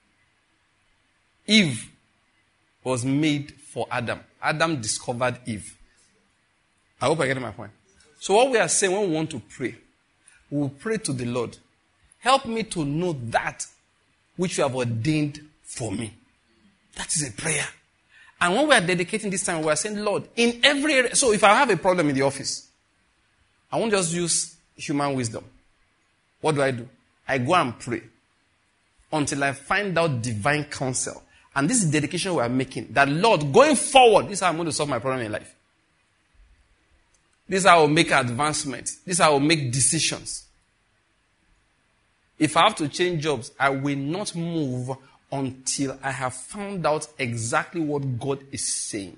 Eve was made for Adam. Adam discovered Eve. I hope I get my point. So what we are saying when we want to pray, we will pray to the Lord. Help me to know that which you have ordained for me. That is a prayer. And when we are dedicating this time, we are saying, Lord, in every area. So if I have a problem in the office, I won't just use human wisdom. What do? I go and pray until I find out divine counsel. And this is dedication we are making. That Lord, going forward, this is how I'm going to solve my problem in life. This is how I will make advancements. This is how I will make decisions. If I have to change jobs, I will not move until I have found out exactly what God is saying.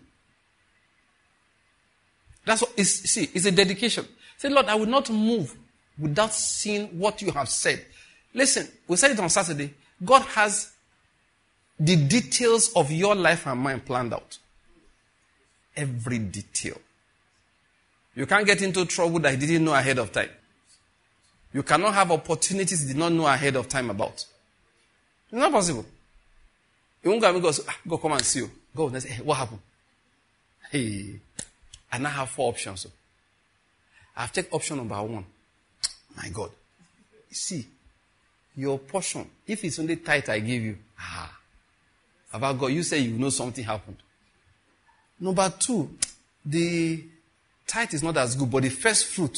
That's what it's a dedication. Say, Lord, I will not move without seeing what you have said. Listen, we said it on Saturday. God has the details of your life and mine planned out. Every detail. You can't get into trouble that he didn't know ahead of time. You cannot have opportunities he did not know ahead of time about. It's not possible. You won't go and go, come and see you. God will say, hey, what happened? Hey, I now have 4 options. So I've taken option number 1. My God. You see, your portion, if it's only tithe I give you, about God, you say you know something happened. Number 2, the tithe is not as good, but the first fruit,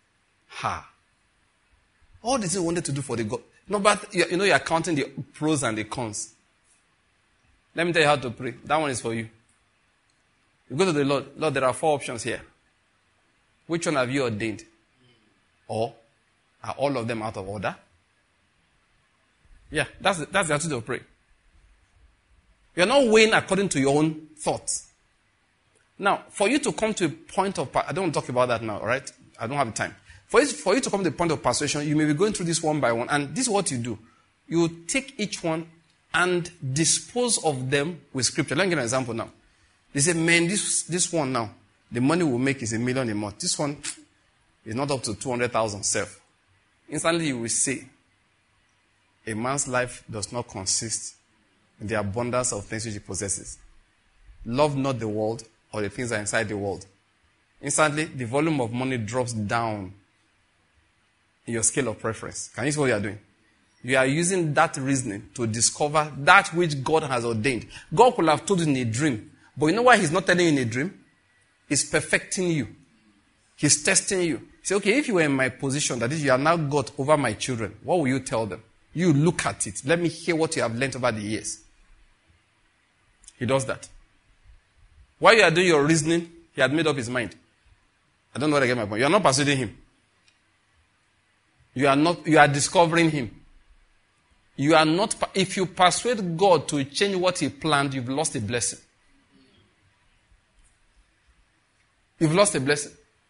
all the things you wanted to do for the God. You're counting the pros and the cons. Let me tell you how to pray. That one is for you. You go to the Lord. Lord, there are 4 options here. Which one have you ordained? Or are all of them out of order? Yeah, that's the attitude of prayer. You're not weighing according to your own thoughts. Now, for you to come to a point of... I don't want to talk about that now, all right? I don't have the time. For you to come to the point of persuasion, you may be going through this one by one. And this is what you do. You take each one and dispose of them with scripture. Let me give an example now. They say, man, this one now, the money we'll make is $1 million a month. This one is not up to 200,000 self. Instantly you will say, a man's life does not consist in the abundance of things which he possesses. Love not the world or the things that are inside the world. Instantly, the volume of money drops down in your scale of preference. Can you see what you are doing? You are using that reasoning to discover that which God has ordained. God could have told you in a dream. But you know why he's not telling you in a dream? He's perfecting you. He's testing you. He said, okay, if you were in my position, that is, you are now God over my children, what will you tell them? You look at it. Let me hear what you have learned over the years. He does that. While you are doing your reasoning, he had made up his mind. I don't know where I get my point. You are not persuading him. You are discovering him. You are not, if you persuade God to change what he planned, you've lost a blessing. You've lost a blessing.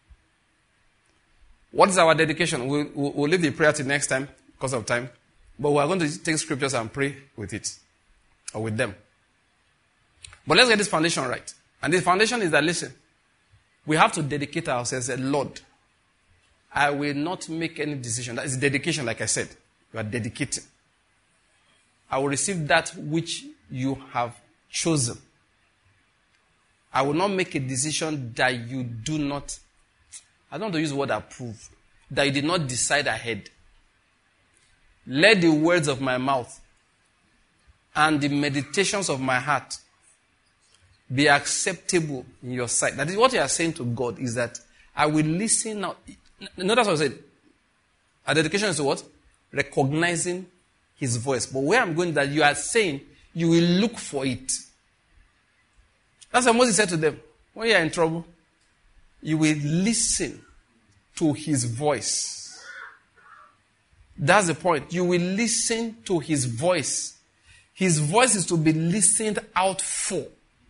What is our dedication? We'll leave the prayer till next time because of time. But we are going to take scriptures and pray with it. Or with them. But let's get this foundation right. And the foundation is that, listen, we have to dedicate ourselves and say, Lord, I will not make any decision. That is dedication, like I said. You are dedicating. I will receive that which you have chosen. I will not make a decision that you do not, I don't want to use the word approve, that you did not decide ahead. Let the words of my mouth and the meditations of my heart be acceptable in your sight. That is what you are saying to God, is that I will listen now. Notice what I said. Our dedication is to what? Recognizing his voice. But where I'm going, that you are saying, you will look for it. That's what Moses said to them. When you are in trouble, you will listen to his voice. That's the point. You will listen to his voice. His voice is to be listened out for.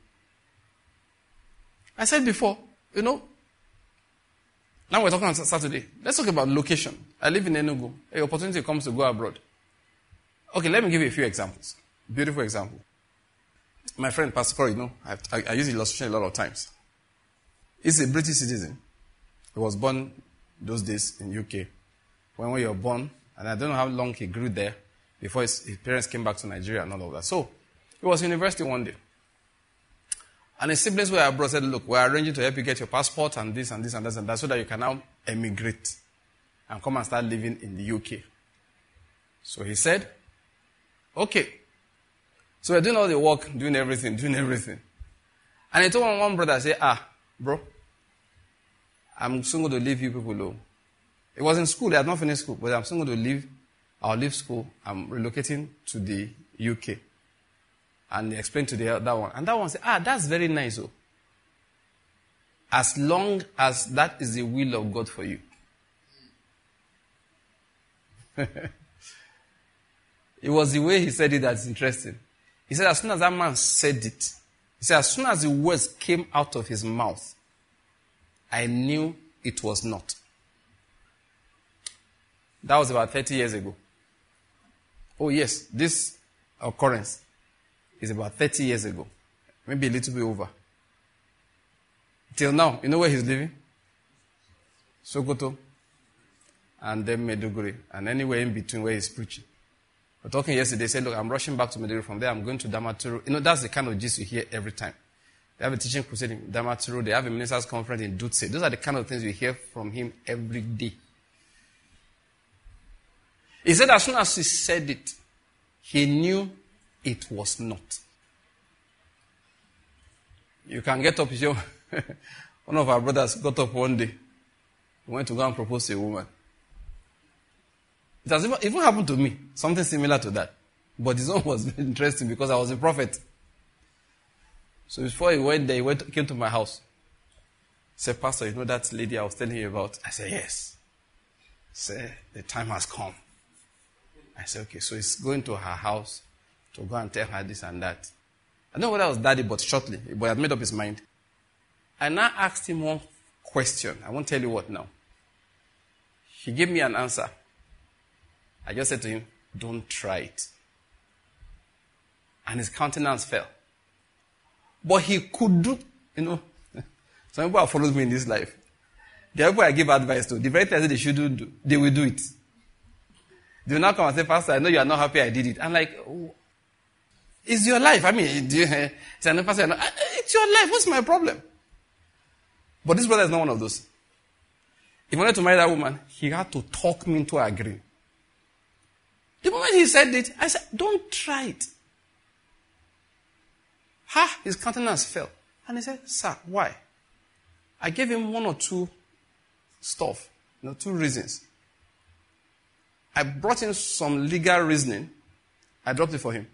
I said before, now we're talking on Saturday. Let's talk about location. I live in Enugu. An opportunity comes to go abroad. Okay, let me give you a few examples. Beautiful example. My friend, Pastor Corey, I use illustration a lot of times. He's a British citizen. He was born those days in UK. When you were born, and I don't know how long he grew there before his parents came back to Nigeria and all of that. So, he was in university one day. And his siblings were abroad, said, look, we're arranging to help you get your passport and this and this and this and that, so that you can now emigrate and come and start living in the UK. So he said, okay. So we're doing all the work, doing everything. And he told one brother, I said, bro, I'm soon going to leave you people alone. He was in school, he had not finished school, but I'm soon going to leave. I'll leave school. I'm relocating to the UK. And he explained to the other one. And that one said, that's very nice. Oh. As long as that is the will of God for you. It was the way he said it that's interesting. He said, as soon as that man said it, he said, as soon as the words came out of his mouth, I knew it was not. That was about 30 years ago. Oh yes, this occurrence is about 30 years ago. Maybe a little bit over. Till now, you know where he's living? Sokoto. And then Maiduguri. And anywhere in between where he's preaching. We were talking yesterday. They said, look, I'm rushing back to Medjugorje. From there, I'm going to Damaturu. That's the kind of gist you hear every time. They have a teaching crusade in Damaturu. They have a ministers' conference in Dutse. Those are the kind of things you hear from him every day. He said as soon as he said it, he knew it was not. You can get up. One of our brothers got up one day. He went to go and propose to a woman. It has even happened to me. Something similar to that. But this one was interesting because I was a prophet. So before he went there, came to my house. He said, Pastor, you know that lady I was telling you about? I said, yes. He said, the time has come. I said, okay. So he's going to her house to go and tell her this and that. I don't know whether it was daddy, but shortly. But he had made up his mind. I now asked him one question. I won't tell you what now. He gave me an answer. I just said to him, don't try it. And his countenance fell. But he could do, some people have followed me in this life. The people I give advice to, the very thing I say they shouldn't do, they will do it. They will now come and say, Pastor, I know you are not happy I did it. I'm like, oh, it's your life. I mean, Pastor, it's your life. What's my problem? But this brother is not one of those. If he wanted to marry that woman, he had to talk me into agreeing. The moment he said it, I said, don't try it. His countenance fell. And he said, sir, why? I gave him one or two stuff, 2 reasons. I brought in some legal reasoning. I dropped it for him.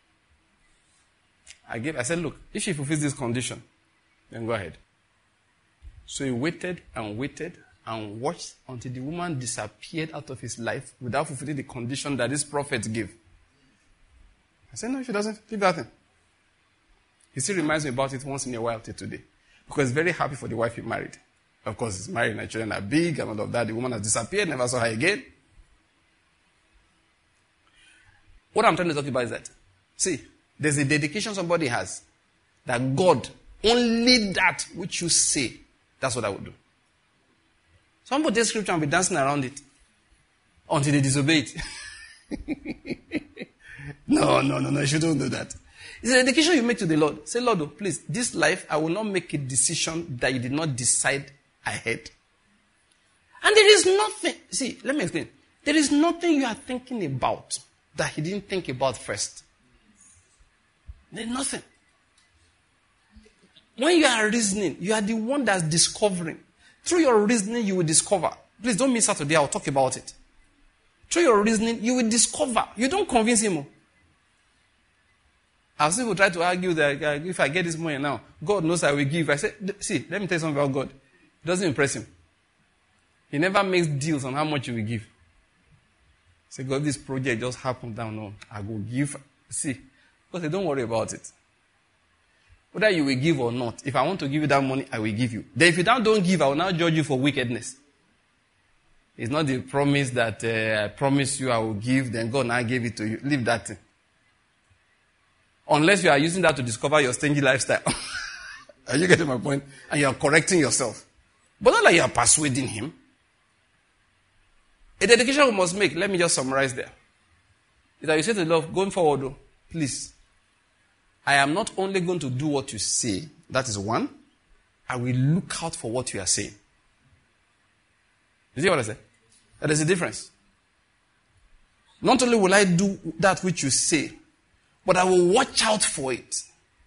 I said, look, if she fulfills this condition, then go ahead. So he waited and watched until the woman disappeared out of his life without fulfilling the condition that this prophet gave. I said, no, she doesn't. Leave that thing. He still reminds me about it once in a while till today. Because he's very happy for the wife he married. Of course, he's married and the children are big and all of that. The woman has disappeared, never saw her again. What I'm trying to talk about is that, see, there's a dedication somebody has that God, only that which you say, that's what I would do. Somebody take scripture and be dancing around it until they disobey it. No, you shouldn't do that. It's a dedication you make to the Lord. Say, Lord, please, this life, I will not make a decision that you did not decide ahead. And there is nothing, see, let me explain. There is nothing you are thinking about that he didn't think about first. There's nothing. When you are reasoning, you are the one that's discovering. Through your reasoning, you will discover. Please don't miss out today, I'll talk about it. Through your reasoning, you will discover. You don't convince him. I've seen people try to argue that if I get this money now, God knows I will give. I said, see, let me tell you something about God. It doesn't impress him. He never makes deals on how much you will give. Say, God, this project just happened down. No, I will give. See, because don't worry about it. Whether you will give or not, if I want to give you that money, I will give you. Then if you don't give, I will now judge you for wickedness. It's not the promise that I promise you I will give, then God now gave it to you. Leave that thing. Unless you are using that to discover your stingy lifestyle. Are you getting my point? And you are correcting yourself. But not like you are persuading him. A dedication we must make, let me just summarize there. Is that you say to the Lord, going forward, please, I am not only going to do what you say, that is one, I will look out for what you are saying. You see what I say? That is the difference. Not only will I do that which you say, but I will watch out for it.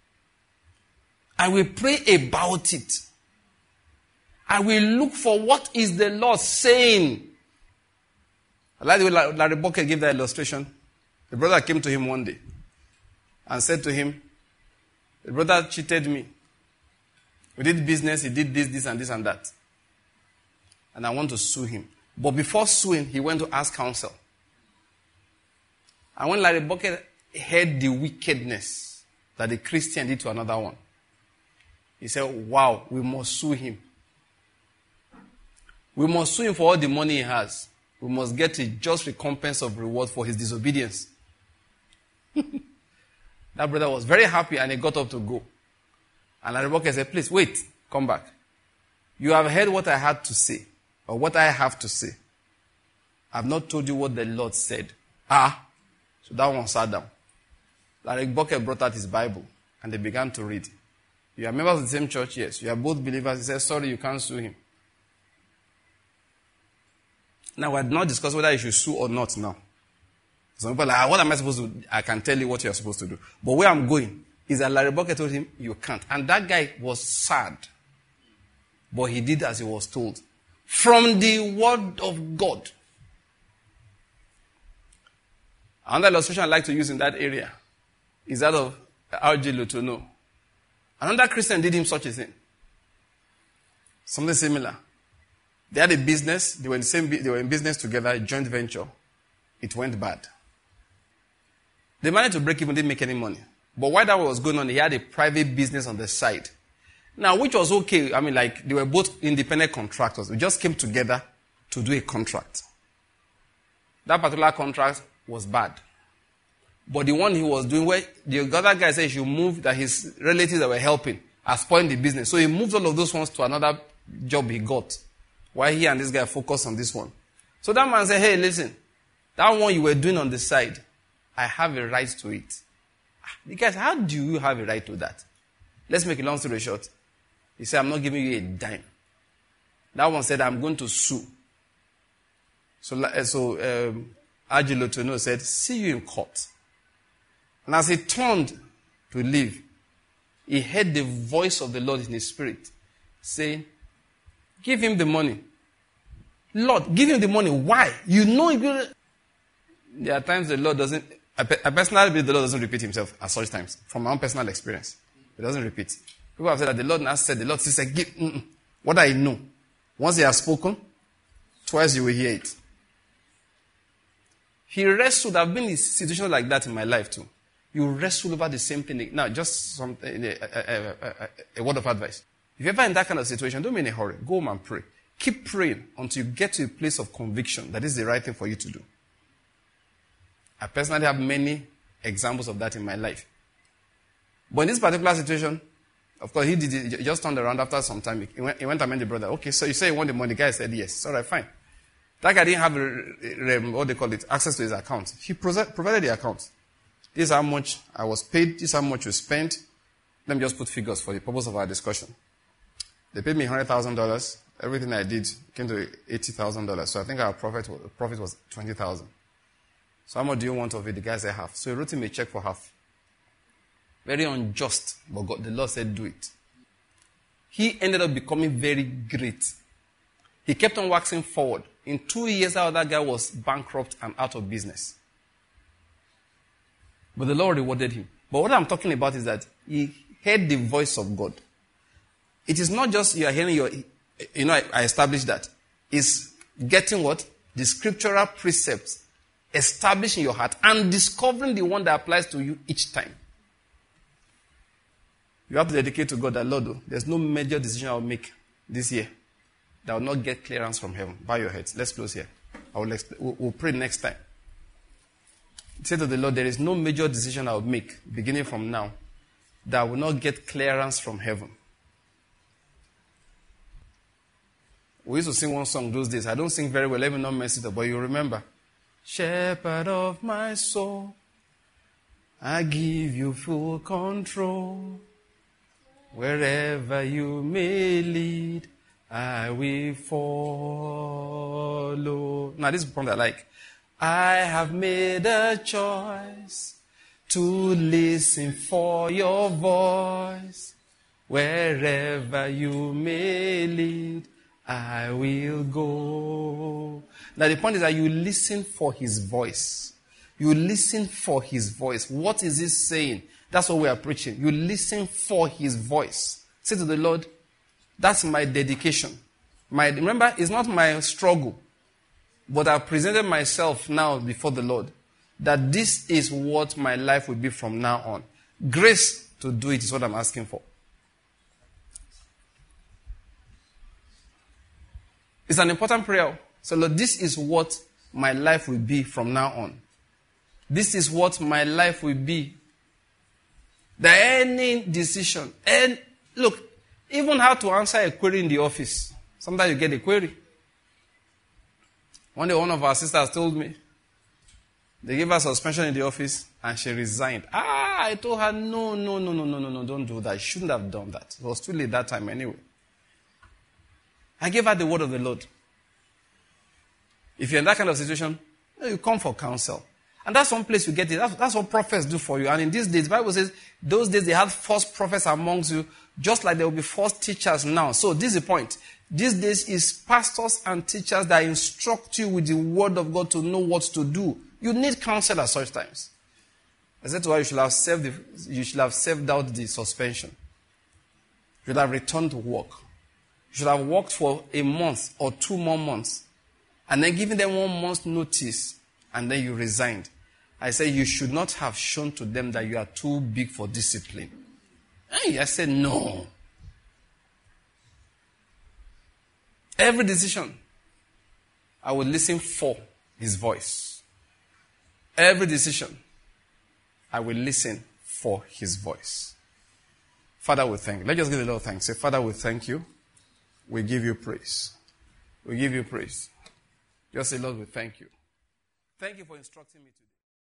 I will pray about it. I will look for what is the Lord saying. I like the way Larry Bucket gave that illustration. The brother came to him one day and said to him, the brother cheated me. We did business, he did this, and this, and that. And I want to sue him. But before suing, he went to ask counsel. And when Larry Bucket heard the wickedness that the Christian did to another one, he said, wow, we must sue him. We must sue him for all the money he has. We must get a just recompense of reward for his disobedience. That brother was very happy and he got up to go. And Larry Bucket said, please, wait, come back. You have heard what I had to say, or what I have to say. I have not told you what the Lord said. So So that one sat down. Larry Bucket brought out his Bible and they began to read. You are members of the same church? Yes. You are both believers? He said, sorry, you can't sue him. Now, we had not discussed whether you should sue or not now. Some people are like, what am I supposed to do? I can tell you what you are supposed to do. But where I'm going is that Larry Bucket told him, you can't. And that guy was sad. But he did as he was told. From the word of God. Another illustration I like to use in that area is that of R.J. Lotono. Another Christian did him such a thing. Something similar. They had a business. They were in business together, a joint venture. It went bad. They managed to break even, didn't make any money. But while that was going on, he had a private business on the side. Now, which was okay. I mean, like, they were both independent contractors. We just came together to do a contract. That particular contract was bad. But the one he was doing, where the other guy said he should move, that his relatives that were helping are spoiling the business. So he moved all of those ones to another job he got. While he and this guy focused on this one. So that man said, hey, listen, that one you were doing on the side, I have a right to it. The guy said, how do you have a right to that? Let's make a long story short. He said, I'm not giving you a dime. That one said, I'm going to sue. So R.J. Lotono said, see you in court. And as he turned to leave, he heard the voice of the Lord in his spirit saying, give him the money. Lord, give him the money. Why? You know, there are times the Lord doesn't, I personally believe the Lord doesn't repeat himself at such times. From my own personal experience. He doesn't repeat. People have said that the Lord has said, the Lord still said, give, what I know. Once he has spoken, twice you will hear it. He wrestled. I've been in situations like that in my life too. You wrestle over the same thing. Now, just a word of advice. If you're ever in that kind of situation, don't be in a hurry. Go home and pray. Keep praying until you get to a place of conviction that is the right thing for you to do. I personally have many examples of that in my life. But in this particular situation, of course, he just turned around after some time. He went and met the brother. Okay, so you say you want the money. The guy said yes. All right, fine. That guy didn't have, what they call it, access to his account. He provided the account. This is how much I was paid. This is how much you spent. Let me just put figures for the purpose of our discussion. They paid me $100,000. Everything I did came to $80,000. So I think our profit was $20,000. So how much do you want of it? The guy said half. So he wrote him a check for half. Very unjust, but God, the Lord said do it. He ended up becoming very great. He kept on waxing forward. In 2 years, that other guy was bankrupt and out of business. But the Lord rewarded him. But what I'm talking about is that he heard the voice of God. It is not just you are hearing I established that. It's getting what? The scriptural precepts established in your heart and discovering the one that applies to you each time. You have to dedicate to God that, Lord, there's no major decision I will make this year that will not get clearance from heaven. Bow your heads. Let's close here. We'll pray next time. Say to the Lord, there is no major decision I will make beginning from now that will not get clearance from heaven. We used to sing one song those days. I don't sing very well, let me not mess it up, but you remember. Shepherd of my soul, I give you full control. Wherever you may lead, I will follow. Now this is one that I like. I have made a choice to listen for your voice. Wherever you may lead, I will go. Now the point is that you listen for his voice. You listen for his voice. What is he saying? That's what we are preaching. You listen for his voice. Say to the Lord, that's my dedication. Remember, it's not my struggle. But I've presented myself now before the Lord. That this is what my life will be from now on. Grace to do it is what I'm asking for. It's an important prayer. So Lord, this is what my life will be from now on. This is what my life will be. That any decision, and look, even how to answer a query in the office. Sometimes you get a query. One day one of our sisters told me, They gave her suspension in the office and she resigned. I told her, no, don't do that. You shouldn't have done that. It was too late that time anyway. I gave her the word of the Lord. If you're in that kind of situation, you come for counsel. And that's one place you get it. That's what prophets do for you. And in these days, the Bible says, those days they had false prophets amongst you, just like there will be false teachers now. So this is the point. These days is pastors and teachers that instruct you with the word of God to know what to do. You need counsel at such times. I said to her, you should have served out the suspension. You should have returned to work. You should have worked for a month or 2 more months. And then given them 1 month's notice. And then you resigned. I said, you should not have shown to them that you are too big for discipline. And I said, no. Every decision, I would listen for his voice. Every decision, I will listen for his voice. Father, we thank you. Let's just give the Lord thanks. Say, Father, we thank you. We give you praise. We give you praise. Just say, Lord, we thank you. Thank you for instructing me today.